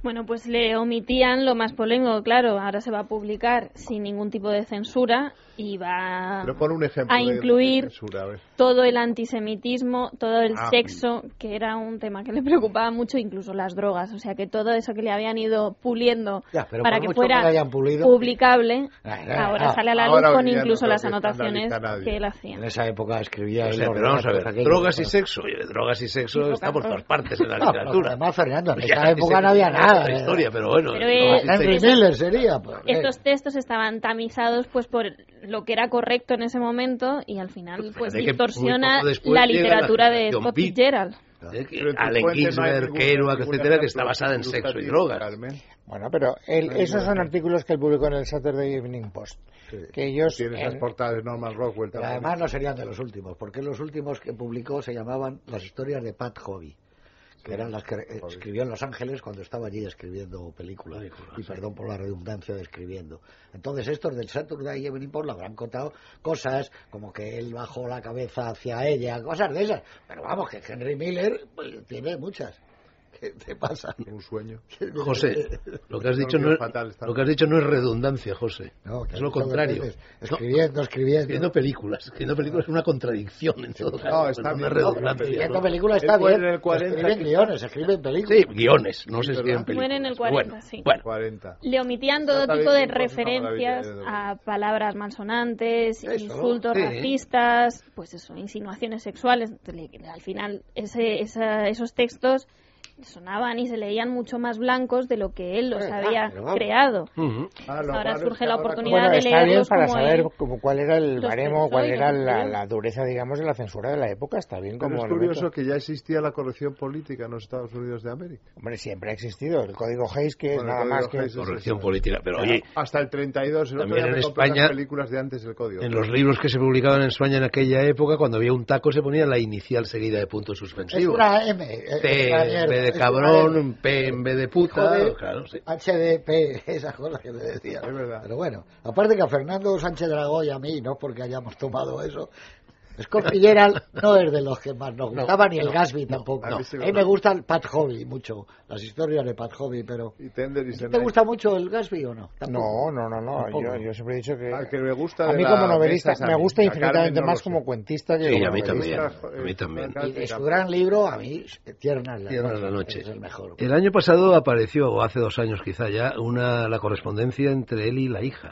Bueno, pues le omitían lo más polémico, claro, ahora se va a publicar sin ningún tipo de censura y va Pero pon un ejemplo a de- de incluir censura, a ver. todo el antisemitismo, todo el Ah, sexo, que era un tema que le preocupaba mucho, incluso las drogas, o sea que todo eso que le habían ido puliendo Ya, pero para por que mucho fuera que le hayan pulido- publicable, Ah, ah, ahora ah, sale a la luz ahora con ya no incluso creo las que anotaciones escandaliza a nadie. que él hacía. En esa época escribía... O él sea, los pero vamos a relatos ver, aquellos, drogas y pues. sexo. Oye, drogas y sexo Y está por rock and todas partes en la No, pero literatura. además, Fernando, en Ya, esa época sí, no había sí, nada. otra ¿eh? historia, pero bueno. Pero, drogas y eh, Henry sexo. Miller sería. Pues, ¿eh? Estos textos estaban tamizados pues por lo que era correcto en ese momento y al final pues fíjate que distorsiona muy poco después la llega literatura la de generación Scott beat. Fitzgerald. Eh, que Pero en tus Allen fuentes no hay Ginsberg, ningún- Kerouac, ningún etcétera, que ejemplo está basada en sexo y ilustrativo, drogas. Carmen. Bueno, pero él, esos son artículos que él publicó en el Saturday Evening Post. Sí. Que ellos... Tiene esas en- portadas de Norman Rockwell Pero también. además no serían de los últimos, porque los últimos que publicó se llamaban Las historias de Pat Hobby, que eran las que eh, escribió en Los Ángeles cuando estaba allí escribiendo películas. Y perdón por la redundancia de escribiendo. Entonces estos del Saturday Evening Post le habrán contado cosas como que él bajó la cabeza hacia ella, cosas de esas. Pero vamos, que Henry Miller pues, tiene muchas. ¿Qué te pasa? Un sueño. José, lo que has dicho no es, Fatal, está. lo que has dicho no es redundancia, José. No, que Es lo muchas contrario. veces No, Escribiendo, escribiendo. escribiendo películas. Escribiendo películas es una contradicción en todo caso. No, está no bien. es redundancia. Escribiendo ¿no? películas está Él muere bien. en el cuarenta, Escriben que- guiones, escriben películas. Sí, guiones, no Sí, se ¿verdad? escriben películas. Muere en el cuarenta, Bueno, sí. bueno, cuarenta. Le omitían todo Saturday tipo de Evening Post es una maravilla, referencias eh, de a palabras malsonantes, Eso, insultos sí. racistas, pues eso, insinuaciones sexuales. Le- Al final ese, esa- esos textos sonaban y se leían mucho más blancos de lo que él los Eh, había ah, pero vamos. creado. ujú. Ah, lo Ahora raro surge es que la ahora oportunidad Bueno, de está bien leerlos para como saber él como cuál era el los baremo, pensó cuál y era los la, escribió. la dureza, digamos, de la censura de la época. Está bien Pero como es lo curioso meto. que ya existía la corrección política en los Estados Unidos de América. Hombre, siempre ha existido el código Hayes, que es Bueno, el nada código más que... Hayes es Corrección eso. política. Pero oye, Hasta el treinta y dos. El otro También día en me compré España- las películas de antes del código. en los libros que se publicaban en España en aquella época, cuando había un taco se ponía la inicial seguida de puntos Es suspensivos. una M. es T una en mierda, vez de es una cabrón, M. P en vez de puta. Joder. Claro, sí. H D P, esas cosas que te decía. Es verdad. Pero bueno, aparte que a Fernando Sánchez Dragó y a mí, no porque hayamos tomado eso, Scott Fitzgerald no es de los que más nos gustaba, ni el Gatsby tampoco. a A mí sí mí me me gusta el Pat Hobby mucho, las historias de Pat Hobby, pero Y Tender y ¿te Senai. gusta mucho el Gatsby o no? Tampoco. No, no, no, no. Tampoco. Yo, yo siempre he dicho que... Al que me gusta a de mí la como novelista, mesa es a me mí. gusta A infinitamente Carmen no más lo sé. como cuentista que Sí, como a mí novelista. también. A mí también. Y de su gran libro, a mí, Tierna la, Tierna noche, la noche. es el mejor. El año pasado apareció, o hace dos años quizá ya, una la correspondencia entre él y la hija.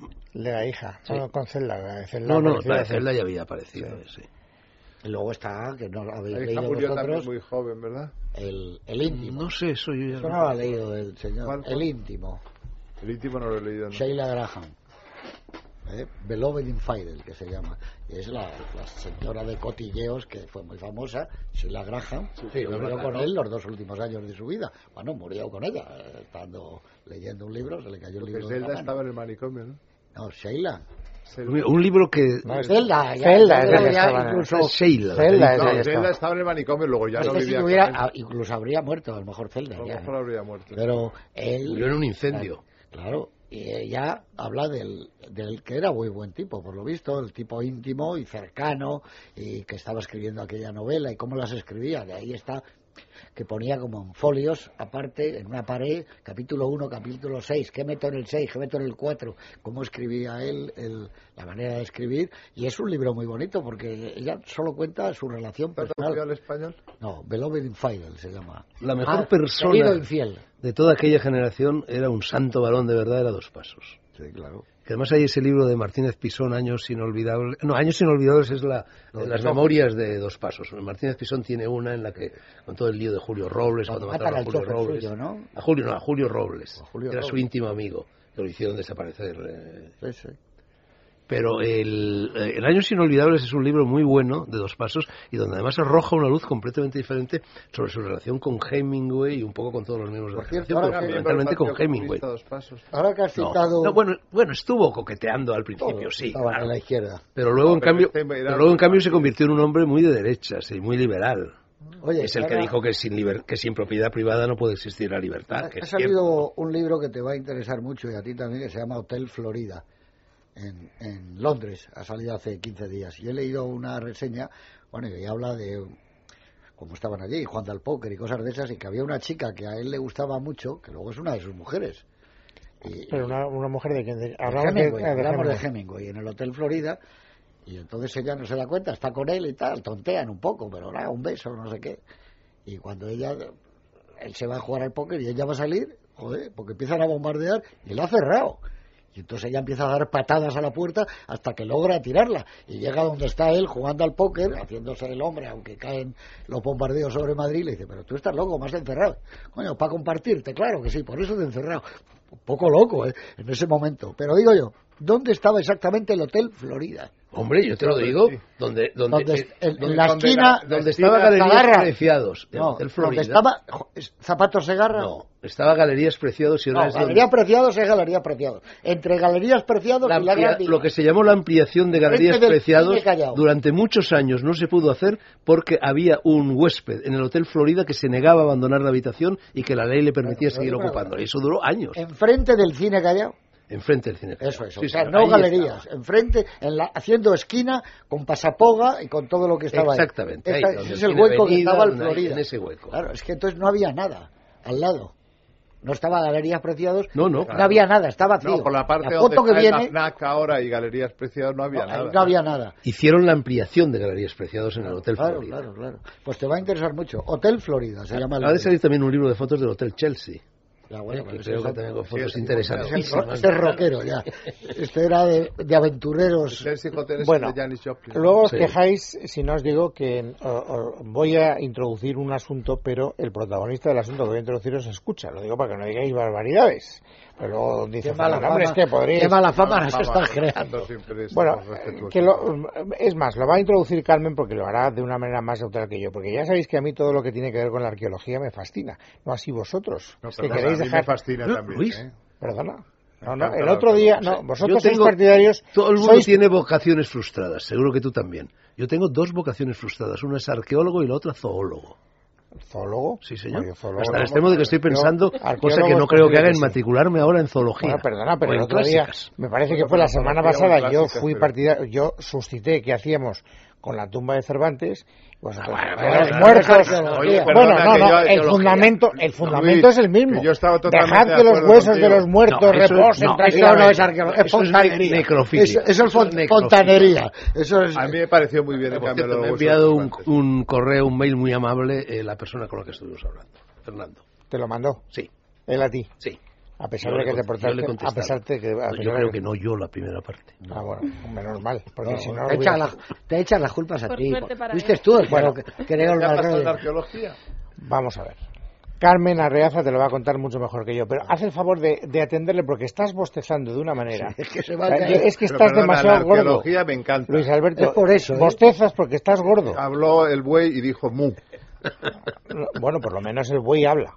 De la hija, Sí. no, con Zelda. la de Zelda No, no, apareció la de hace- Zelda ya había aparecido, sí. Y luego está, que no lo habéis La hija leído murió también vosotros, muy joven, ¿verdad? el, el íntimo. No sé, eso yo ya Eso no- no lo ha leído el señor. ¿Cuál, cuál? El íntimo. El íntimo no lo he leído. ¿no? Sheila Graham. ¿eh? Beloved in Fidel, que se llama. Y es la, la señora de cotilleos que fue muy famosa, Sheila Graham, que murió con él los dos últimos años de su vida. Bueno, murió con ella, eh, estando leyendo un libro, se le cayó el Porque libro de la Zelda mano. estaba en el manicomio, ¿no? No, Sheila. Zelda. Un libro que... No, es- Zelda, ya, Zelda, ya es la que ya estaba en- incluso, es Sheila. Zelda es la No, que Zelda estaba. estaba en el manicomio, luego ya es no que si vivía tuviera, con él. ah, incluso habría muerto, a lo mejor Zelda. A lo ya. mejor habría muerto. Pero él... Murió en un incendio. Claro, y ella habla del, del que era muy buen tipo, por lo visto, el tipo íntimo y cercano, y que estaba escribiendo aquella novela y cómo las escribía. De ahí está, que ponía como en folios, aparte, en una pared, capítulo uno, capítulo seis, qué meto en el seis, qué meto en el cuatro, cómo escribía él, el, la manera de escribir. Y es un libro muy bonito porque ella solo cuenta su relación ¿Está traducido personal. al español? No, Beloved in Fidel se llama. La mejor Ah, persona querido infiel. de toda aquella generación era un santo varón de verdad, era Dos Pasos. Sí, claro. Que además hay ese libro de Martínez Pisón, Años Inolvidables. No, Años Inolvidables es la, Lo de las Chofer. memorias de Dos Pasos. Martínez Pisón tiene una en la que, con todo el lío de Julio Robles, Cuando cuando matan mataron a al Julio chofer Robles. suyo, ¿no? A Julio, no, a Julio Robles. A Julio era su Robles. íntimo amigo, que lo hicieron desaparecer. eh. Sí, sí. Pero el, eh, el Años Inolvidables es un libro muy bueno, de Dos Pasos, y donde además arroja una luz completamente diferente sobre su relación con Hemingway y un poco con todos los miembros de Por la cierto, generación, ahora pero que- fundamentalmente con Partido Hemingway. Comunista, Dos Pasos. Ahora que has No, citado... no, bueno, bueno, estuvo coqueteando al principio, todos sí, estaban claro. a la izquierda. Pero luego, No, en pero cambio, este era- pero luego, en cambio, se convirtió en un hombre muy de derechas y muy liberal. Oye, Es el que ahora dijo que sin, liber- que sin propiedad privada no puede existir la libertad. ha, Que ha es cierto. salido un libro que te va a interesar mucho y a ti también, que se llama Hotel Florida, en, en Londres. Ha salido hace quince días. Y he leído una reseña, bueno, y habla de como estaban allí, jugando al póker y cosas de esas, y que había una chica que a él le gustaba mucho, que luego es una de sus mujeres. Y, Pero una, una mujer de quién? De, hablamos de, Hemingway, de, de, hablamos Hemingway. de Hemingway, en el Hotel Florida, y entonces ella no se da cuenta, está con él y tal, tontean un poco, pero nada, un beso, no sé qué. Y cuando ella, él se va a jugar al póker y ella va a salir, joder, porque empiezan a bombardear y lo ha cerrado. Y entonces ella empieza a dar patadas a la puerta hasta que logra tirarla. Y llega donde está él jugando al póker, haciéndose el hombre, aunque caen los bombardeos sobre Madrid. Le dice, pero tú estás loco, me has encerrado. Coño, para compartirte, claro que sí, por eso te he encerrado. Un poco loco, ¿eh? En ese momento. Pero digo yo, ¿dónde estaba exactamente el Hotel Florida? Hombre, yo te lo digo, Sí. donde, donde, Donde, eh, en, donde, en la donde esquina... la- donde estaba Galerías Zagarra. Preciados, el No, Hotel donde Florida. estaba jo, Zapatos Segarra. No, estaba Galerías Preciados y ahora No, es donde- Galería Preciados es Galería Preciados. Entre Galerías Preciados la y la amplia- Gran Vía. lo que se llamó la ampliación de Galerías Este del Preciados Cine Callao. durante muchos años no se pudo hacer porque había un huésped en el Hotel Florida que se negaba a abandonar la habitación y que la ley le permitía Pero, seguir pero, ocupándola. Y eso duró años, Enfrente del Cine Callao. enfrente del cine. Eso es, o Sí, sea, sí, no ahí galerías, estaba. enfrente, en la, haciendo esquina, con pasapoga y con todo lo que estaba Exactamente, ahí. ahí, Esta- donde ese es el el cine hueco que Avenida, estaba al donde- Florida. en ese hueco. Claro, es que entonces no había nada al lado. No estaba Galerías Preciados, No, no, no había nada, estaba vacío. No, por la parte la donde foto que está viene, el FNAC ahora y Galerías Preciadas no había no, ahí nada. no había nada. Hicieron la ampliación de Galerías Preciados en el Hotel Claro, Florida. claro, claro. Pues te va a interesar mucho. Hotel Florida se llama el Ha de salir también un libro de fotos del Hotel Chelsea. Ya, bueno, eh, que pero creo ese que es- también con fotos sí, interesantísimas. Este es rockero ya. Este era de, de aventureros. Chelsea Hotel es Bueno, el de Janis Joplin. Luego os Sí. quejáis si no os digo que o- o- voy a introducir un asunto, pero el protagonista del asunto que voy a introducir os escucha. Lo digo para que no digáis barbaridades. Pero luego dice, Qué mala "Fernando, hombre, fama, es que podríais". qué mala fama Mala nos fama, estás nosotros creando. siempre estamos Bueno, respetuosos. que lo, es más, lo va a introducir Carmen porque lo hará de una manera más neutral que yo, porque ya sabéis que a mí todo lo que tiene que ver con la arqueología me fascina, no así vosotros. No, Es que perdona, queréis a mí dejar... me fascina No, también. Luis. ¿eh? Perdona. No, Me no, encanta el la otro día, arqueología. no, vosotros Yo sois tengo- partidarios... Todo el mundo sois- tiene vocaciones frustradas, seguro que tú también. Yo tengo dos vocaciones frustradas, una es arqueólogo y la otra zoólogo. ¿Zoólogo? Sí, señor. Oye, zoólogo Hasta no. el extremo de que estoy Yo, pensando, arqueólogo cosa que no es creo que posible haga, que en sí. matricularme ahora en zoología. Bueno, perdona, pero o el en otro día, clásicas. me parece que Bueno, fue la pero semana zoología o pasada, yo clásicas, fui pero- partidario, yo suscité qué hacíamos con la tumba de Cervantes. Vosotros, Ah, bueno, con pero los no, muertos. arqueología. Oye, Bueno, perdona no, que no, yo- el arqueología. fundamento, el fundamento Luis, es el mismo. que yo estaba totalmente Dejad de que los acuerdo huesos contigo. de los muertos No, eso- reposen no, Eso tranquilamente. no es arqueología, es Eso es fontanería. necrofilia. Eso, eso es Eso es fon- necrofilia. fontanería. Eso es... A mí me pareció muy bien el Por cambio cierto, de me ha los enviado huesos un, antes. un correo, un mail muy amable, eh, la persona con la que estuvimos hablando, Fernando. Te lo mandó, Sí, él a ti. sí. A pesar Yo de le que te cont- yo le portaste, a contestaba. pesar de que... a No, pesar yo de creo que no yo la primera parte. Ah, bueno, menos mal, porque No, si no... te, hubiera- echan la- te echan las culpas a Por ti. suerte para Fuiste él. tú el que Bueno, lo- que creó el ¿Qué ha mal pasado en la rollo. arqueología? Vamos a ver. Carmen Arreaza te lo va a contar mucho mejor que yo, pero haz el favor de, de atenderle porque estás bostezando de una manera. Es que se va O a sea, caer. es que Pero estás perdona, demasiado la gordo. arqueología me encanta. Luis Alberto, Es por eso, ¿eh? bostezas porque estás gordo. Habló el buey y dijo mu. No, Bueno, por lo menos el buey habla.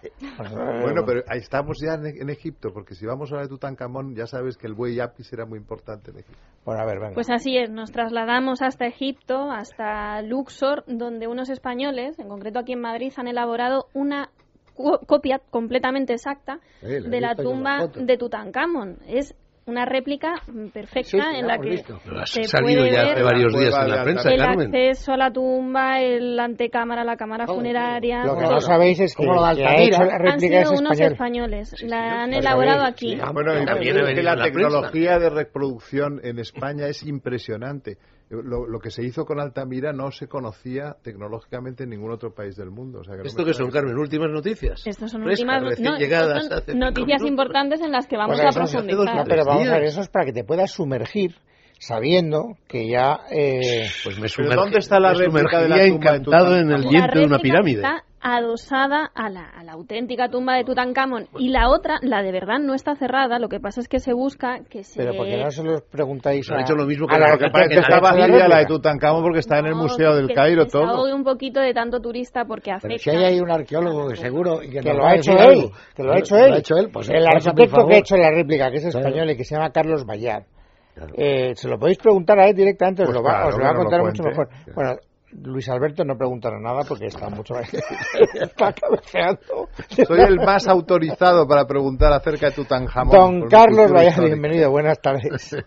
Bueno, pero ahí estamos ya en, en Egipto, porque si vamos a hablar de Tutankamón, ya sabes que el buey Apis era muy importante en Egipto. Bueno, a ver, venga. Pues así es, nos trasladamos hasta Egipto, hasta Luxor, donde unos españoles, en concreto aquí en Madrid, han elaborado una cu- copia completamente exacta Eh, la he de la visto yo en la tumba foto. de Tutankamón. Es una réplica mm, perfecta Sí, sí, en la la hemos que visto. Pero ha se salido puede ya ver hace varios la días cueva en de la prensa, el Carmen. acceso a la tumba, el antecámara, la cámara Todo, funeraria. Lo que todo. no sabéis es que Como lo de el que ha Altamira. hecho la Han réplica es sido unos español. españoles, Sí, la sí, han lo elaborado sabéis. aquí. Sí, Bueno, y También es ha que venido la en la prensa. tecnología de reproducción en España es impresionante. Lo, lo que se hizo con Altamira no se conocía tecnológicamente en ningún otro país del mundo. O sea, que no ¿Esto me que son, extraña. Carmen? ¿Últimas noticias? Estas son Frescas, últimas recién no, llegadas estas hace son cinco noticias minutos. importantes en las que vamos Bueno, a eso es- profundizar. No, pero vamos a ver, días. eso es para que te puedas sumergir sabiendo que ya... Eh, Pues me Pero sumerge- ¿dónde está la me réplica de la sumergiría tumba de encantado en el Tutankamón? La diente de una réplica pirámide. está adosada a la, a la auténtica tumba de Tutankamón y la otra, la de verdad, no está cerrada. Lo que pasa es que se busca que se... pero porque no se los preguntáis Han a, hecho lo mismo que a la la Lo que arquitecta pasa es que que está ha hecho la vacía la de réplica. Tutankamón porque está en el No, Museo del que Cairo se todo. desahogue un poquito de tanto turista porque afecta. Pero si ahí hay un arqueólogo que seguro y que, Que nos lo va ha a hecho decir él, algo. que lo ha hecho Lo él. ha hecho él, pues el pásame arquitecto favor. que ha hecho la réplica, que es Claro. español y que se llama Carlos Bayard. Claro. Eh, se lo podéis preguntar a él directamente, os Pues lo va, claro, os lo va a que nos lo contar mucho cuente. mejor. Bueno, Luis Alberto no preguntará nada porque está mucho más... está cabeceando. Soy el más autorizado para preguntar acerca de Tutankamón. Don por mi Carlos cultura Bayard, histórica. bienvenido, buenas tardes.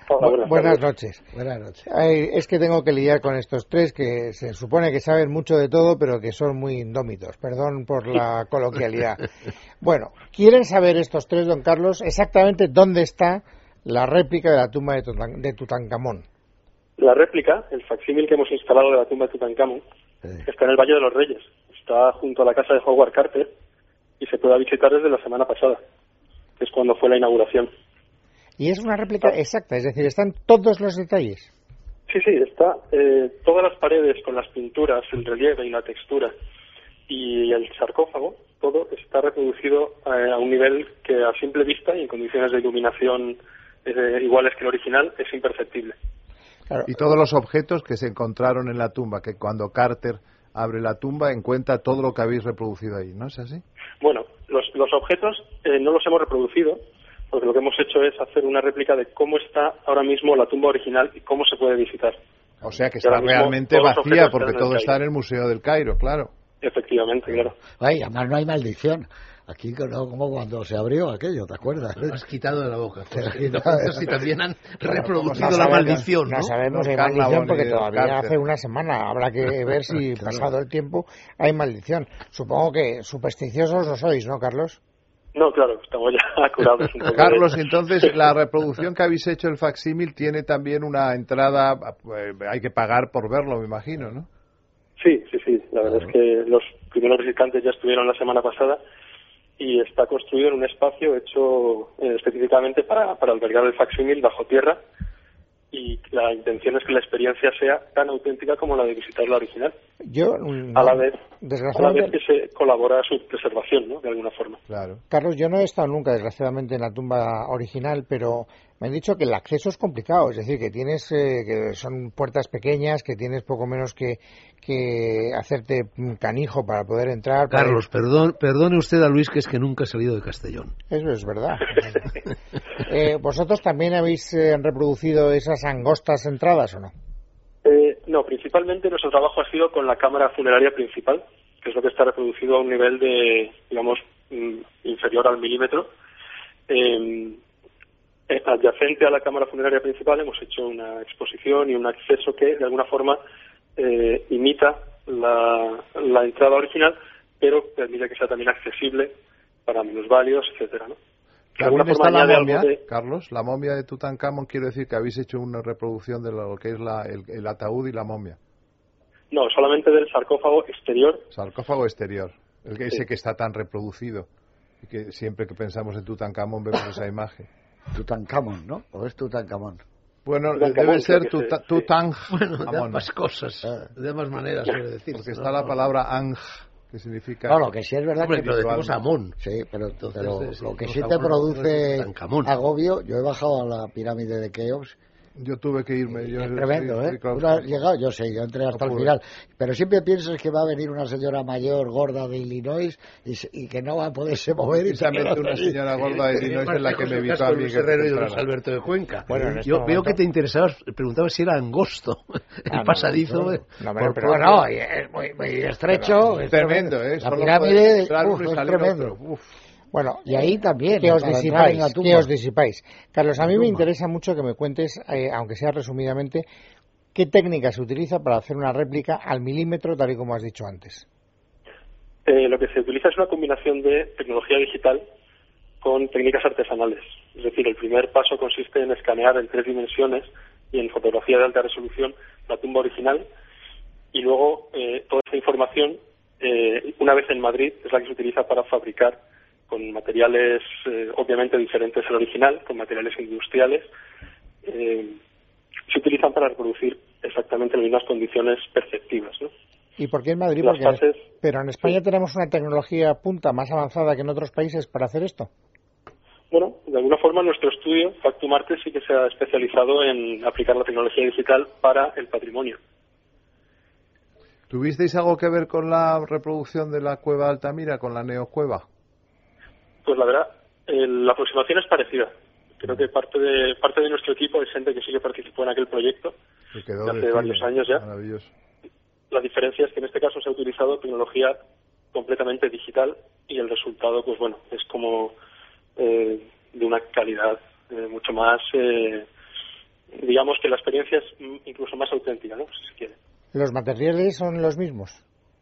Hola, buenas, buenas noches. Buenas noches. Ay, es que tengo que lidiar con estos tres que se supone que saben mucho de todo, pero que son muy indómitos. Perdón por la coloquialidad. Bueno, ¿quieren saber estos tres, don Carlos, exactamente dónde está la réplica de la tumba de, Tutan- de Tutankamón? La réplica, el facsímil que hemos instalado de la tumba de Tutankamón, Sí. está en el Valle de los Reyes. Está junto a la casa de Howard Carter y se puede visitar desde la semana pasada, que es cuando fue la inauguración. Y es una réplica exacta, es decir, están todos los detalles. Sí, sí, está eh, todas las paredes con las pinturas, el relieve y la textura y el sarcófago, todo está reproducido eh, a un nivel que a simple vista y en condiciones de iluminación eh, iguales que el original es imperceptible. Claro. Y todos los objetos que se encontraron en la tumba, que cuando Carter abre la tumba encuentra todo lo que habéis reproducido ahí, ¿no es así? Bueno, los, los objetos eh, no los hemos reproducido, porque lo que hemos hecho es hacer una réplica de cómo está ahora mismo la tumba original y cómo se puede visitar. O sea que Y ahora está mismo realmente todos los vacía, objetos porque están en el todo está en Cairo. el Museo del Cairo, claro. Efectivamente, claro. Ay, además no hay maldición. Aquí, no, como cuando se abrió aquello, ¿te acuerdas? Lo has quitado de la boca. Te lo has Porque quitado. no sé si también han reproducido No la sabemos- maldición, ¿no? No sabemos si hay Carla maldición porque Bonnie de todavía Carter. hace una semana. Habrá que ver si, Claro. pasado el tiempo, hay maldición. Supongo que supersticiosos no sois, ¿no, Carlos? No, claro, estamos ya curados un poco. de- Carlos, entonces la reproducción que habéis hecho, el facsímil, tiene también una entrada, eh, hay que pagar por verlo, me imagino, ¿no? Sí, sí, sí. La verdad es que los primeros visitantes ya estuvieron la semana pasada y está construido en un espacio hecho eh, específicamente para, para albergar el facsímil bajo tierra y la intención es que la experiencia sea tan auténtica como la de visitar la original. Yo, mm, A la vez, a la vez desgraciadamente, que se colabora a su preservación, ¿no? De alguna forma. Claro. Carlos, yo no he estado nunca, desgraciadamente, en la tumba original, pero me han dicho que el acceso es complicado, es decir, que tienes, eh, que son puertas pequeñas, que tienes poco menos que, que hacerte un canijo para poder entrar. para Carlos, ir- perdón, perdone usted a Luis que es que nunca ha salido de Castellón. Eso es verdad. Eh, ¿Vosotros también habéis eh, reproducido esas angostas entradas o no? Eh, no, principalmente nuestro trabajo ha sido con la cámara funeraria principal, que es lo que está reproducido a un nivel de, digamos, mm, inferior al milímetro. Eh, eh, adyacente a la cámara funeraria principal hemos hecho una exposición y un acceso que, de alguna forma, eh, imita la, la entrada original, pero permite que sea también accesible para minusválidos, etcétera, ¿no? De alguna También está forma la añade algo momia, de- Carlos, la momia de Tutankamón, quiero decir que habéis hecho una reproducción de lo que es la, el, el ataúd y la momia. No, solamente del sarcófago exterior. Sarcófago exterior, el que, ese Sí. que está tan reproducido y que siempre que pensamos en Tutankamón vemos esa imagen. Tutankamón, ¿no? ¿O es Tutankamón? Bueno, Tutankamón, debe ser creo que tuta, sí, sí. Tutankamón, Bueno, de ambas cosas, de ambas maneras, quiero decir. porque está la palabra Ang, que significa... No, lo que sí es verdad Hombre, que... lo decimos Amón. Sí, pero, Entonces, pero eh, sí, lo que no sí está te bueno, no produce es Tutankamón. agobio, yo he bajado a la pirámide de Keops. Yo tuve que irme. Yo, Es tremendo, sí, ¿eh? sí, claro. Tú no has llegado, yo sé, yo entré hasta No el pude. final. Pero siempre piensas que va a venir una señora mayor, gorda de Illinois y, se- y que no va a poderse mover. Y se Precisamente queda una ahí. señora gorda de Illinois es la que me evitó a mí. que Herrero y entrara. Luis Alberto de Cuenca. Bueno, en este Yo veo momento- que te interesabas, preguntabas si era angosto el Ah, no, pasadizo. no, eh, no, por- pero- Pero no, y es muy, muy estrecho. es Tremendo, ¿eh? La Solo pirámide puede entrar uf, uno y es salir tremendo. otro. Uf. Bueno, Y ahí también, que os para entrar en disipáis, la tumba. que os disipáis. Carlos, a mí La me tumba. interesa mucho que me cuentes, eh, aunque sea resumidamente, qué técnica se utiliza para hacer una réplica al milímetro, tal y como has dicho antes. Eh, lo que se utiliza es una combinación de tecnología digital con técnicas artesanales. Es decir, el primer paso consiste en escanear en tres dimensiones y en fotografía de alta resolución la tumba original y luego eh, toda esa información, eh, una vez en Madrid, es la que se utiliza para fabricar con materiales eh, obviamente diferentes al original, con materiales industriales. Eh, se utilizan para reproducir exactamente las mismas condiciones perceptivas, ¿no? ¿Y por qué en Madrid? Las Porque en es- fases- pero en España sí. tenemos una tecnología punta más avanzada que en otros países para hacer esto. Bueno, de alguna forma nuestro estudio, Factum Arte, sí que se ha especializado en aplicar la tecnología digital para el patrimonio. ¿Tuvisteis algo que ver con la reproducción de la cueva de Altamira, con la neocueva? Pues la verdad, eh, la aproximación es parecida. Creo que parte de parte de nuestro equipo es gente que sí que participó en aquel proyecto Que quedó de hace de varios cine. años ya. Maravilloso. La diferencia es que en este caso se ha utilizado tecnología completamente digital y el resultado, pues bueno, es como eh, de una calidad eh, mucho más, eh, digamos que la experiencia es incluso más auténtica, ¿no? Si se quiere. ¿Los materiales son los mismos?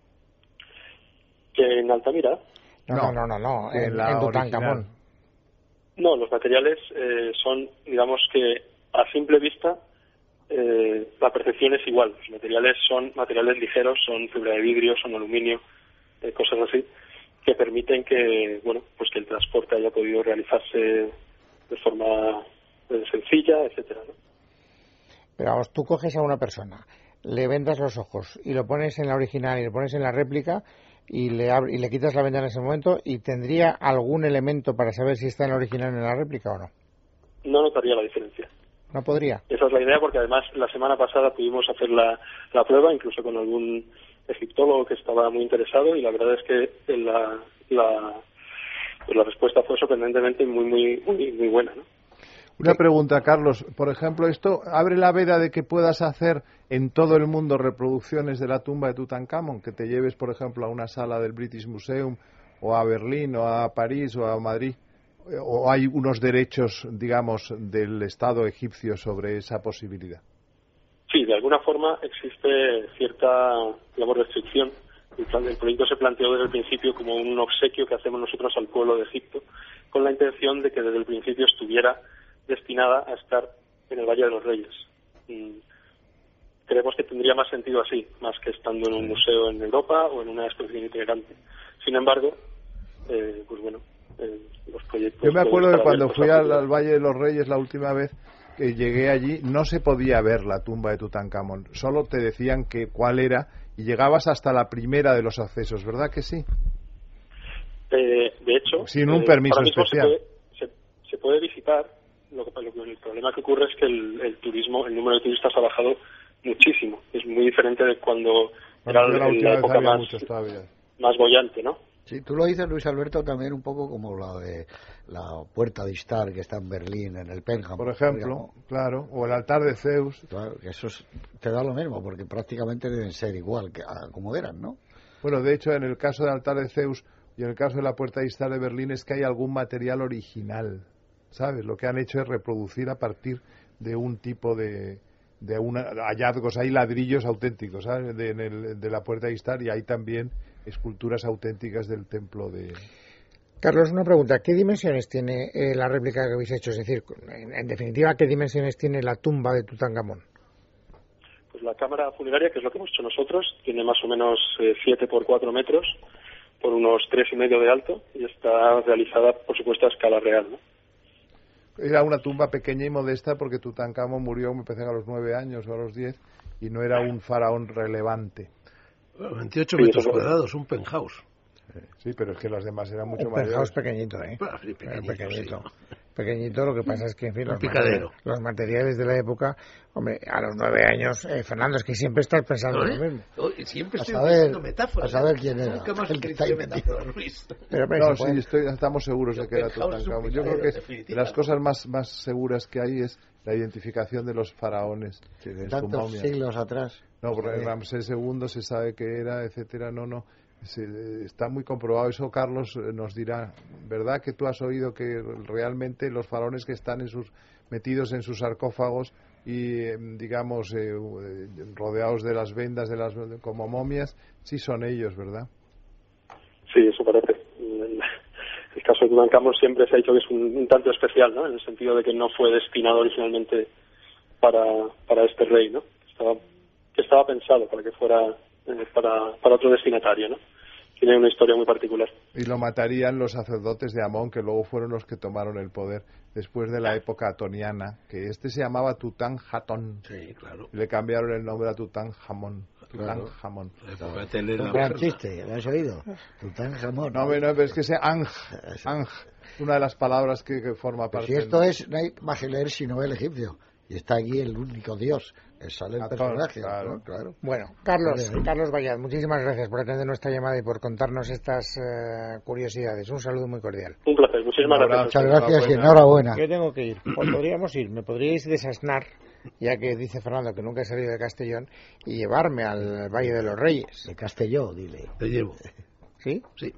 ¿Que en Altamira? No, no, no, no, no, en, en, en Tutankamón. No, los materiales eh, son, digamos que a simple vista eh, la percepción es igual. Los materiales son materiales ligeros, son fibra de vidrio, son aluminio, eh, cosas así, que permiten que, bueno, pues que el transporte haya podido realizarse de forma eh, sencilla, etcétera, ¿no? Pero vamos, tú coges a una persona, le vendas los ojos y lo pones en la original y lo pones en la réplica y le y le quitas la venda en ese momento, ¿y tendría algún elemento para saber si está en la original o en la réplica o no? No notaría la diferencia. ¿No podría? Esa es la idea, porque además la semana pasada pudimos hacer la, la prueba, incluso con algún egiptólogo que estaba muy interesado, y la verdad es que la, la, pues la respuesta fue sorprendentemente muy, muy, muy, muy buena, ¿no? Una pregunta, Carlos. Por ejemplo, ¿esto abre la veda de que puedas hacer en todo el mundo reproducciones de la tumba de Tutankamón? Que te lleves, por ejemplo, a una sala del British Museum, o a Berlín, o a París, o a Madrid. ¿O hay unos derechos, digamos, del Estado egipcio sobre esa posibilidad? Sí, de alguna forma existe cierta, digamos, restricción. El, plan, el proyecto se planteó desde el principio como un obsequio que hacemos nosotros al pueblo de Egipto, con la intención de que desde el principio estuviera destinada a estar en el Valle de los Reyes. Y creemos que tendría más sentido así, más que estando en un museo en Europa o en una exposición itinerante. Sin embargo, eh, pues bueno, eh, los proyectos... Yo me acuerdo de cuando fui al, al Valle de los Reyes la última vez que llegué allí, no se podía ver la tumba de Tutankamón, solo te decían que cuál era y llegabas hasta la primera de los accesos, ¿verdad que sí? Eh, de hecho... Sin un eh, permiso especial. Se puede, se, se puede visitar. Lo que, lo que, el problema que ocurre es que el, el turismo, el número de turistas ha bajado muchísimo. Es muy diferente de cuando bueno, era la, la época más, más bollante, ¿no? Sí, tú lo dices, Luis Alberto, también un poco como la de la Puerta de Ishtar, que está en Berlín, en el Pérgamo. Por ejemplo, digamos. Claro, o el altar de Zeus. Claro, que eso es, te da lo mismo, porque prácticamente deben ser igual que como eran, ¿no? Bueno, de hecho, en el caso del altar de Zeus y en el caso de la Puerta de Ishtar de Berlín es que hay algún material original. ¿Sabes? Lo que han hecho es reproducir a partir de un tipo de, de una, hallazgos. Hay ladrillos auténticos, ¿sabes? De, en el, de la Puerta de Ishtar, y hay también esculturas auténticas del templo de... Carlos, una pregunta. ¿Qué dimensiones tiene eh, la réplica que habéis hecho? Es decir, en, en definitiva, ¿qué dimensiones tiene la tumba de Tutankamón? Pues la cámara funeraria, que es lo que hemos hecho nosotros, tiene más o menos eh, siete por cuatro metros, por unos tres y medio de alto, y está realizada, por supuesto, a escala real, ¿no? Era una tumba pequeña y modesta porque Tutankamón murió, me parece, a los nueve años o a los diez, y no era un faraón relevante. veintiocho metros cuadrados, un penthouse. Sí, pero es que los demás eran mucho un mayores. Un penthouse pequeñito, ¿eh? Ah, sí, pequeñito, pequeñito. Sí. Pequeñito, lo que pasa es que, en fin, los picadero. Materiales, los materiales de la época, hombre, a los nueve años, eh, Fernando, es que siempre estás pensando ¿No, eh? lo mismo. Oh, siempre estoy pensando metáforas. A saber quién era. Nunca más el que está metáforas, Luis. Pero, pero no, sí, estoy, estamos seguros de que era Tutankamón. Yo creo que de las cosas más, más seguras que hay es la identificación de los faraones. Sí, de tantos siglos atrás. No, porque Ramsés segundo se sabe que era, etcétera, no, no. Se, está muy comprobado eso. Carlos nos dirá, ¿verdad que tú has oído que realmente los faraones que están en sus, metidos en sus sarcófagos y digamos eh, rodeados de las vendas de las como momias, sí son ellos, ¿verdad? Sí, eso parece. El caso de Tutankamón siempre se ha dicho que es un, un tanto especial, ¿no? En el sentido de que no fue destinado originalmente para, para este rey, ¿no? Estaba, que estaba pensado para que fuera eh, para, para otro destinatario, ¿no? Tiene una historia muy particular. Y lo matarían los sacerdotes de Amón, que luego fueron los que tomaron el poder después de la época atoniana, que este se llamaba Tutanjatón. Sí, claro. Y le cambiaron el nombre a Tutanjamón. Tutanjamón. Un gran chiste, ¿lo has oído? Tutanjamón. No, no, pero es que ese Anj, Anj, una de las palabras que, que forma parte. Si esto es, no hay más que leer sino el egipcio. Y está allí el único Dios, sale el personaje. Claro, ¿no? Claro. Bueno, Carlos, Carlos Bayat, muchísimas gracias por atender nuestra llamada y por contarnos estas uh, curiosidades. Un saludo muy cordial. Un placer, muchísimas gracias. Muchas gracias y enhorabuena. Yo tengo que ir. Pues podríamos ir, me podríais desasnar, ya que dice Fernando que nunca he salido de Castellón, y llevarme al Valle de los Reyes. De Castelló, dile. Te llevo. ¿Sí? Sí.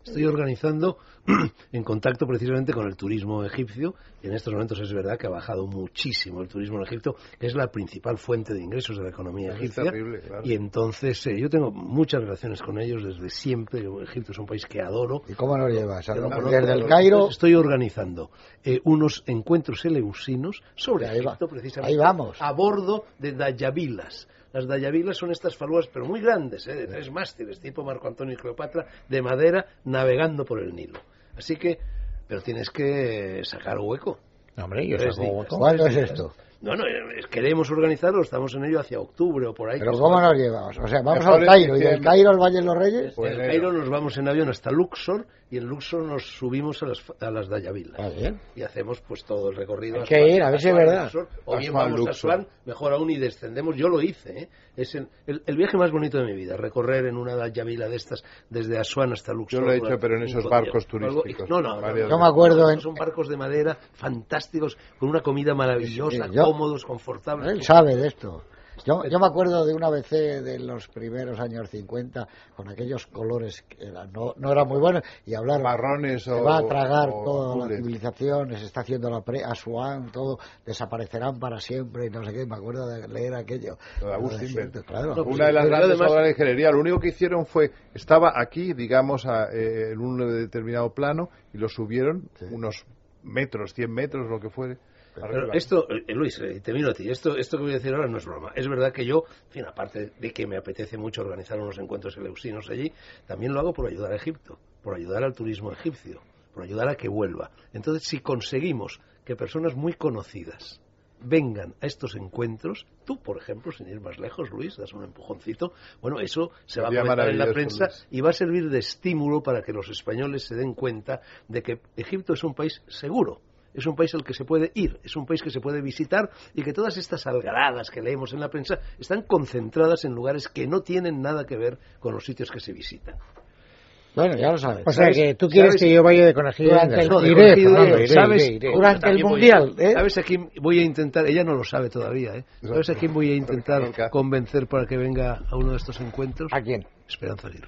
Estoy organizando en contacto precisamente con el turismo egipcio, y en estos momentos es verdad que ha bajado muchísimo el turismo en Egipto, que es la principal fuente de ingresos de la economía Es egipcia. terrible, claro. Y entonces eh, yo tengo muchas relaciones con ellos desde siempre. Egipto es un país que adoro. ¿Y cómo nos llevas? Pero no, Desde no, el no, Cairo... Estoy organizando eh, unos encuentros eleusinos sobre Ahí va. Egipto, precisamente, Ahí vamos. a bordo de dayabilas. Las dayabilas son estas falúas, pero muy grandes, ¿eh? De tres mástiles, tipo Marco Antonio y Cleopatra, de madera, navegando por el Nilo. Así que, pero tienes que sacar hueco. Hombre, yo Tres saco días. hueco. ¿Cuándo es esto? No, no, eh, queremos organizarlo, estamos en ello hacia octubre o por ahí. ¿Pero que cómo se- nos llevamos? O sea, vamos Mejor al en Cairo y del diciembre. Cairo al Valle de los Reyes. Pues En enero. Cairo nos vamos en avión hasta Luxor y en Luxor nos subimos a las, a las dayabilas. Ah, bien. Y hacemos pues todo el recorrido. Hay hasta- que ir, a ver si es Asuán, verdad. Luxor, o bien Asuán, vamos a Luxor. Asuán, mejor aún, y descendemos. Yo lo hice, ¿eh? Es el, el, el viaje más bonito de mi vida, recorrer en una dayabila de estas desde Asuán hasta Luxor. Yo lo he hecho, durante pero en esos cinco barcos días. Algo- turísticos. No, no, no, Varias Yo me acuerdo en... Son barcos de madera fantásticos, con una comida maravillosa, Sí, yo- cómodos, confortables. Él sabe de esto. Yo, yo me acuerdo de una B C de los primeros años cincuenta, con aquellos colores que eran- no, no eran muy buenos, y hablar Marrones se o- va a tragar o toda la azules. civilización, se está haciendo la pre Asuán, todo desaparecerán para siempre y no sé qué. Me acuerdo de leer aquello. Lo de Agustín Lo de siempre, Bell. claro. No, pues Una de las pero grandes además- obras de ingeniería, lo único que hicieron fue, estaba aquí, digamos, a, eh, en un determinado plano, y lo subieron Sí. unos metros, cien metros, lo que fuere. Pero arriba. esto, eh, Luis, eh, te miro a ti, esto, esto que voy a decir ahora no es broma. Es verdad que yo, en fin, aparte de que me apetece mucho organizar unos encuentros eleusinos allí, también lo hago por ayudar a Egipto, por ayudar al turismo egipcio, por ayudar a que vuelva. Entonces, si conseguimos que personas muy conocidas vengan a estos encuentros, tú, por ejemplo, sin ir más lejos, Luis, das un empujoncito, bueno, eso se va a Sería comentar en la maravilloso, prensa Luis. y va a servir de estímulo para que los españoles se den cuenta de que Egipto es un país seguro. Es un país al que se puede ir, es un país que se puede visitar, y que todas estas algaradas que leemos en la prensa están concentradas en lugares que no tienen nada que ver con los sitios que se visitan. Bueno, ya lo sabes. O sea ¿Sabes? que tú quieres ¿Sabes? que yo vaya de conejillo de Durante el- Indias. No, de Iré, conejillo de Fernando, Indias, iré, ¿sabes? iré, iré. Durante el También voy a- Mundial, ¿eh? ¿Sabes a quién voy a intentar? Ella no lo sabe todavía, ¿eh? ¿Sabes a quién voy a intentar convencer para que venga a uno de estos encuentros? ¿A quién? Esperanza Aguirre.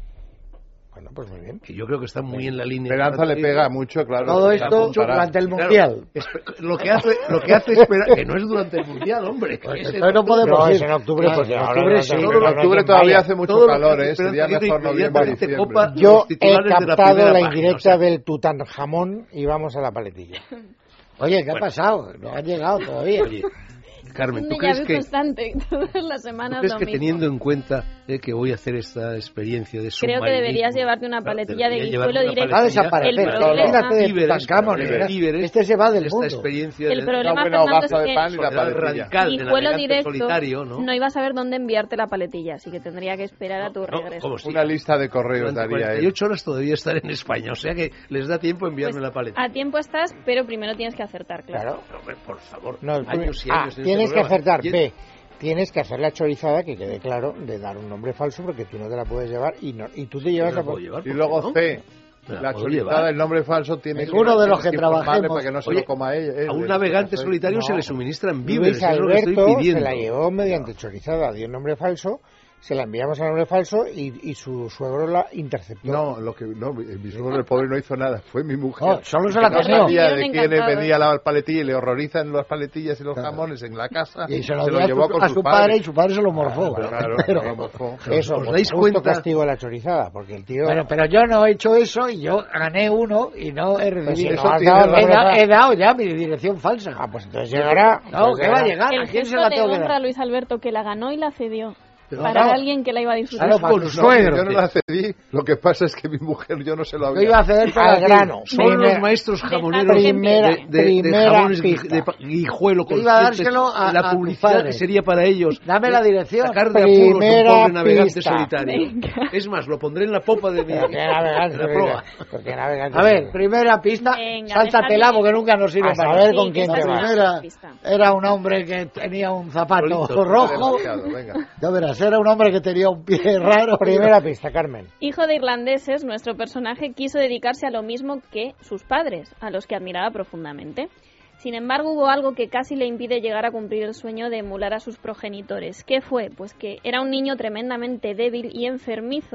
Bueno, pues muy bien. Que yo creo que está muy en la línea. Esperanza le pega mucho, claro. Todo está esto comparado. durante el Claro, Mundial. espe- lo que hace, lo que hace esperar, que no es durante el Mundial, hombre. que Pues es en entonces no octubre. podemos No, ir. es en octubre, Claro, porque en ahora octubre no sí. tengo- Todo lo- En octubre quien todavía vaya. hace mucho Todo lo que calor, hace ¿eh? Esperanza Sería Aguirre mejor noviembre, inmediatamente diciembre. copa Yo los he titulares de la captado primera la página, indirecta o sea, del Tutankamón y vamos a la paletilla. Oye, ¿qué ha pasado? No han llegado todavía. Oye, Carmen, Un ¿tú déjà crees vu que, constante, todas las ¿tú semanas crees lo que mismo. teniendo en cuenta eh, que voy a hacer esta experiencia de Creo que submarinismo, deberías llevarte una paletilla de debería guijuelo llevarme una directo. Va a paletilla? desaparecer. El problema- Olvídate de Víveres, Tutankamón. víveres, víveres, Este se va del esta mundo. experiencia El del- problema, Una buena Fernando, hogaza es de pan y que la soledad paletilla. radical del guijuelo navegante directo solitario, ¿no? no ibas a ver dónde enviarte la paletilla, así que tendría que esperar a tu No, regreso. como si Una lista de correos durante daría cuarenta y él. ocho horas todavía estar en España, o sea que les da tiempo enviarme Pues, la paleta. a tiempo estás, pero primero tienes que acertar, claro. Claro. Hombre, por favor, No, tú- años y A, años en tienes este que programa. acertar. Y- B, tienes que hacer la chorizada, que quede claro, de dar un nombre falso, porque tú no te la puedes llevar y no y tú te llevas ¿Me la la... puedo llevar? Y ¿Por luego qué no? C, Me la la puedo solicitada, llevar. el nombre falso tiene que... Ninguno de los que tienes informarle trabajemos. para que no se Oye, lo coma él. él, A un él, navegante eso es. solitario se no. le suministran víveres, Luis eso es lo que Alberto estoy se pidiendo. la llevó mediante chorizada, dio un nombre falso, se la enviamos a nombre falso y, y su suegro la interceptó. No, lo que no, mi suegro el pobre no hizo nada, fue mi mujer. No, solo se la Que no comió. sabía de Estuvieron quién encantados. venía la paletilla y le horrorizan las paletillas y los Claro. jamones en la casa. Y se lo se dio lo a llevó su, con a sus su padre padres. y su padre se lo morfó. Claro, Pero- lo morfó. Eso, ¿Os pues, dais justo cuenta? castigo a la chorizada, porque el tío... Bueno, pero yo no he hecho eso y yo gané uno y no he Pues si recibido. no has Eso dado tiene- he, la da- verdad. he dado ya mi dirección falsa. Ah, pues entonces llegará... No, pues que va a llegará. llegar. El ¿A quién se gesto la de tengo que honra a dar? Luis Alberto, que la ganó y la cedió. Pero para no. alguien que la iba a disfrutar. Claro, para No, tu yo suegro. no la cedí, lo que pasa es que mi mujer yo no se lo Yo había... iba a ceder para Al ti. grano. Son los Primera- maestros jamoneros Primera- de, de- de primera jamones gui- pista. de pa- guijuelo Yo iba a conscientes. dárselo a- la a tu publicidad padre. que sería para ellos. Dame la dirección. Sacar de apuros a un Primera pobre navegante pista. solitario. Venga. Es más, lo pondré en la popa de mi Pero qué navegante, de la proa. pero qué navegante. A ver, primera pista, Venga, sáltatela déjame- porque nunca nos sirve A para saber nada. con quién La te vas. primera Pista. era un hombre que tenía un zapato Solito. rojo. Demasiado, venga. Ya verás, era un hombre que tenía un pie raro. Primera pista, Carmen. Hijo de irlandeses, nuestro personaje quiso dedicarse a lo mismo que sus padres, a los que admiraba profundamente. Sin embargo, hubo algo que casi le impide llegar a cumplir el sueño de emular a sus progenitores. ¿Qué fue? Pues que era un niño tremendamente débil y enfermizo,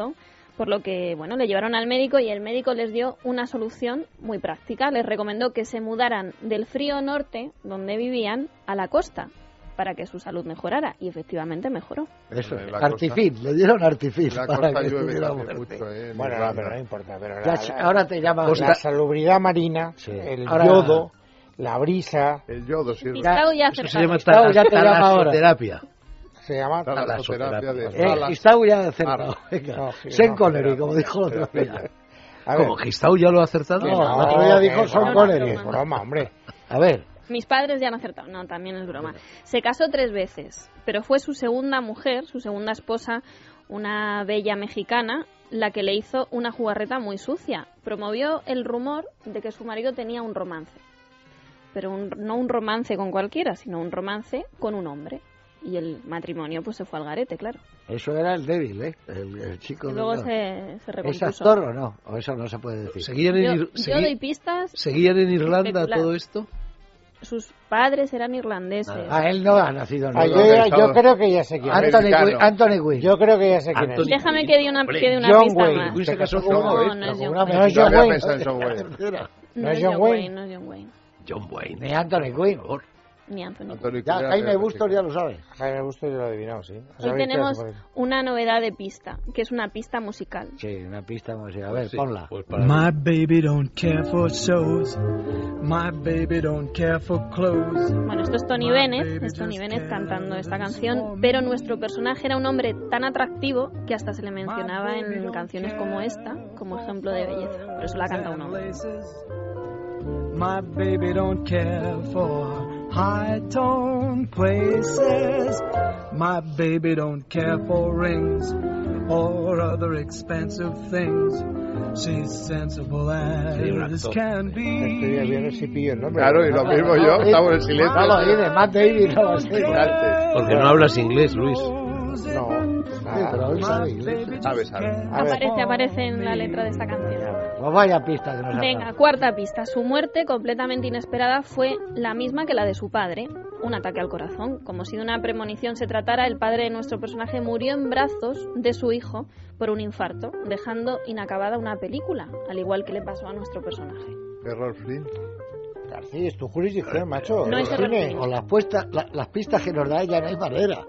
Por lo que, bueno, le llevaron al médico y el médico les dio una solución muy práctica. Les recomendó que se mudaran del frío norte, donde vivían, a la costa, para que su salud mejorara. Y efectivamente mejoró. Eso es, artifil, le dieron artifil. La para costa que llueve estuviera hace muerto. mucho, ¿eh? Bueno, no, pero no importa. Pero Ya, la, la, ahora te llaman... la salubridad marina, Sí. el Ahora- yodo, la brisa, El yodo sirve. Gistau ya Eso se acertado. llama Gistau ya te llama ahora. talasoterapia. se llama... La talasoterapia de Eh, Salas. Gistau ya ha acertado. Venga. No, sí, Sean no, Connery, pero- como dijo el otro día. A ver, ¿Cómo? ¿Gistau ya lo ha acertado? que No, el otro día dijo que Sean broma, Connery. que broma, hombre. A ver, Mis padres ya han acertado. No, también es broma. Se casó tres veces, pero fue su segunda mujer, su segunda esposa, una bella mexicana, la que le hizo una jugarreta muy sucia. Promovió el rumor de que su marido tenía un romance. Pero un- no un romance con cualquiera, sino un romance con un hombre. Y el matrimonio pues se fue al garete, claro. eso era el débil, ¿eh? El, el chico... Y luego de- se, se ¿Es recompuso. actor o no? O eso no se puede decir. ¿Seguían en, Yo, Ir- yo segui- doy pistas. ¿Seguían en Irlanda especular. todo esto? Sus padres eran irlandeses. Ah, él no ha nacido en Ah, yo, Irlanda. ya- yo creo que ya sé quién es. Anthony Mexicano. Quinn. Anthony Quinn. Yo creo que ya sé quién es. Anthony- Déjame que dé una, que dé una John pista Wayne. más. Quinn se casó No, con una No, vez. no es Con John una Wayne. No es Yo John había Wayne. pensado en John Wayne. No ¿No es es John John Wayne, Wayne? no es John Wayne. John Wayne. Ni Anthony Quinn. Por favor. Ni Anthony. Anthony Ya, Quinn era Jaime de- Bustos ya lo sabe. Jaime Busto yo lo he adivinado, sí. Hoy ¿Sabéis qué tenemos hace por ahí? una novedad de pista, que es una pista musical. Sí, una pista musical. A ver, Sí, ponla. pues para My baby don't care for shows. My baby don't care for clothes. Bueno, esto es Tony Bennett, es Tony Bennett cantando esta canción, pero nuestro personaje era un hombre tan atractivo que hasta se le mencionaba en canciones como esta, como ejemplo de belleza. Por eso la canta un hombre. My baby don't care for high tone places. My baby don't care for rings or other expensive things. She's sensible as can Estoy be. viendo si pillo el nombre. Claro, y lo mismo yo, estamos en silencio. No lo oí, de Matt Davis no lo sé. Porque no hablas inglés, Luis. No, pues Sí, nada. pero hoy sabe inglés. Sabe, sabe. A ver, Aparece, aparece en la letra de esta canción. Pues vaya pista que nos ha Venga, dado. cuarta pista. Su muerte, completamente inesperada, fue la misma que la de su padre. Un ataque al corazón. Como si de una premonición se tratara, el padre de nuestro personaje murió en brazos de su hijo por un infarto, dejando inacabada una película, al igual que le pasó a nuestro personaje. Errol Flynn. García, es tu jurisdicción, macho. No el es cine. Errol Con las, puestas, la- las pistas que nos da ella no hay manera.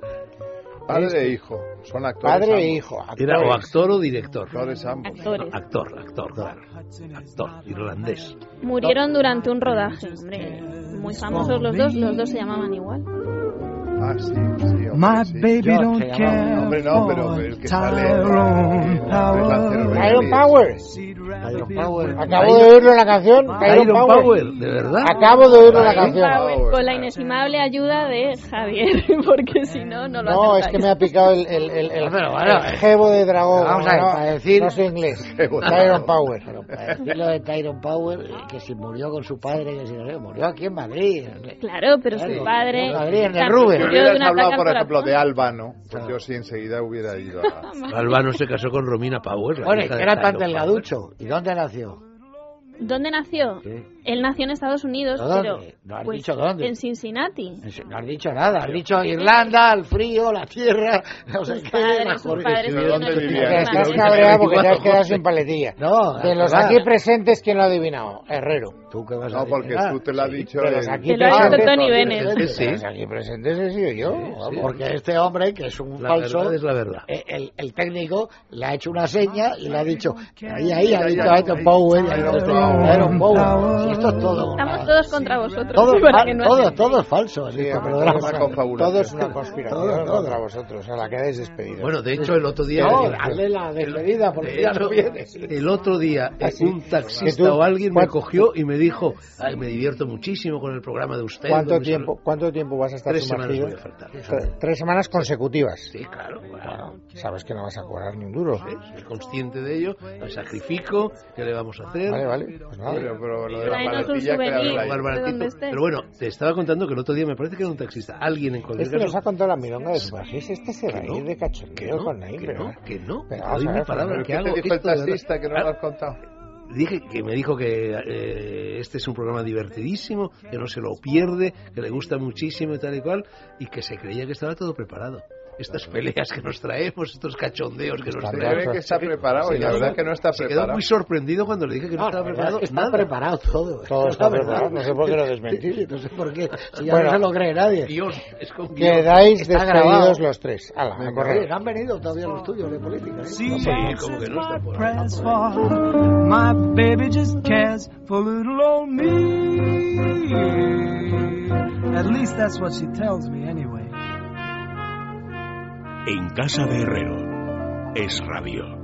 Padre e hijo. Son actores. Padre e ambos. hijo. Era o actores. actor o director. Actores ambos. Actores. Actor, actor, claro. Actor, irlandés. Murieron durante un rodaje, hombre. Muy famosos los dos, los dos se llamaban igual. Ah, sí, sí. hombre, My sí. baby John don't se llamaba. care Hombre, no, pero for el que sale. Tyrone eh, Tres lanceros Power. Iron rebeldes. Power. Iron Power. Acabo de oírlo en la canción. Iron, Iron Power. Power, ¿de verdad? Acabo de oírlo en la Iron canción. Power, con la inestimable ayuda de Javier, porque si no, no lo No, es acertáis. que me ha picado el, el, el, el, Pero bueno, el jebo de dragón. vamos a ver, no, para decir- no soy inglés. Jebo de Iron dragón. Power. Pero para decir lo de Tyrone Power, eh, que si murió con su padre, que si no sé, murió aquí en Madrid. Claro, pero Claro, su padre... en Madrid, en el también Rubén. Si murió de hubieras un hablado, ataque por al ejemplo, de corazón. Albano, pues yo sí enseguida hubiera ido a... Albano se casó con Romina Power. la Bueno, hija de era tan Tyrone delgaducho. ¿Y dónde nació? ¿Dónde nació? Sí. Él nació en Estados Unidos, ¿Dónde? pero No has pues, dicho dónde. en Cincinnati. No has dicho nada, has dicho Irlanda, el frío, la tierra, no sé Sus qué. padres, la sus jorge- padres ¿de dónde vivieron en vivía? Que Cincinnati. estás Cincinnati. cabreado porque te has quedado sin paletilla. No, De los verdad. aquí presentes, ¿quién lo ha adivinado? Herrero. ¿Tú qué vas a No, porque adivinar? tú te lo has dicho... De los en- aquí Te lo ha dicho presentes. Tony Bennett. Sí, sí. De los aquí presentes he sido yo. vamos. Porque este hombre, que es un La falso, verdad es la verdad. eh, el, el técnico le ha hecho una seña y le ha dicho, ahí, ahí, ha Ahí, dicho ahí, Iron ahí. Power, y ha Iron dicho, Power. Iron Power. Si esto es todo una- Estamos todos contra vosotros. todo, para fa- que no todo, acertéis. todo es falso en Sí, este hombre, programa. todo es una una- confabulación. todo es una conspiración Todo, todo. contra vosotros. A la que habéis despedido. Bueno, de hecho, el otro día... No, el- hazle la despedida porque de ya hecho, no viene. el otro día eh, sí. un taxista Que tú- o alguien me ¿cuánto- cogió y me dijo, "Ay, me divierto muchísimo con el programa de usted. ¿Cuánto donde tiempo, ¿Cuánto tiempo vas a estar Tres semanas sumergido? voy a faltar. Tre- Tres semanas consecutivas. Sí, claro. Bueno, sabes que no vas a cobrar ni un duro. Sí, soy consciente de ello, me sacrifico, ¿qué le vamos a hacer? Vale, vale. Pues nada. Pero, pero lo de la Tráenos un paletilla, souvenir. claro, Jugar la- de baratito. donde estés. Pero bueno, te estaba contando que el otro día me parece que era un taxista, alguien en cualquier Este nos caso... ha contado la milonga de su país. Este se va a Que no, ir de que cachondeo no, con Naim, que pero... no, que no, Pero te vamos doy a mi ver, palabra ¿Pero que qué hago te dijo el esto de verdad. taxista que no Ah, lo has contado? Dije que me dijo que eh, este es un programa divertidísimo, que no se lo pierde, que le gusta muchísimo y tal y cual, y que se creía que estaba todo preparado. estas peleas que nos traemos, estos cachondeos que nos Está traemos. que está preparado y la verdad que no está Se preparado. quedó muy sorprendido cuando le dije que no, No, estaba la verdad preparado. es que está nada. preparado todo. Todo está preparado, no sé por qué lo desmentís. No sé por qué, si ya Bueno, no se lo cree nadie. Guión, es con guión. Quedáis Está despedidos grabado. los tres. Hala, a Oye, correr. han venido todavía los tuyos de política. ¿eh? See, Sí, como que no está por ahí. press for my baby just cares for little old me. At least that's what she tells me anyway. En Casa de Herrero es radio.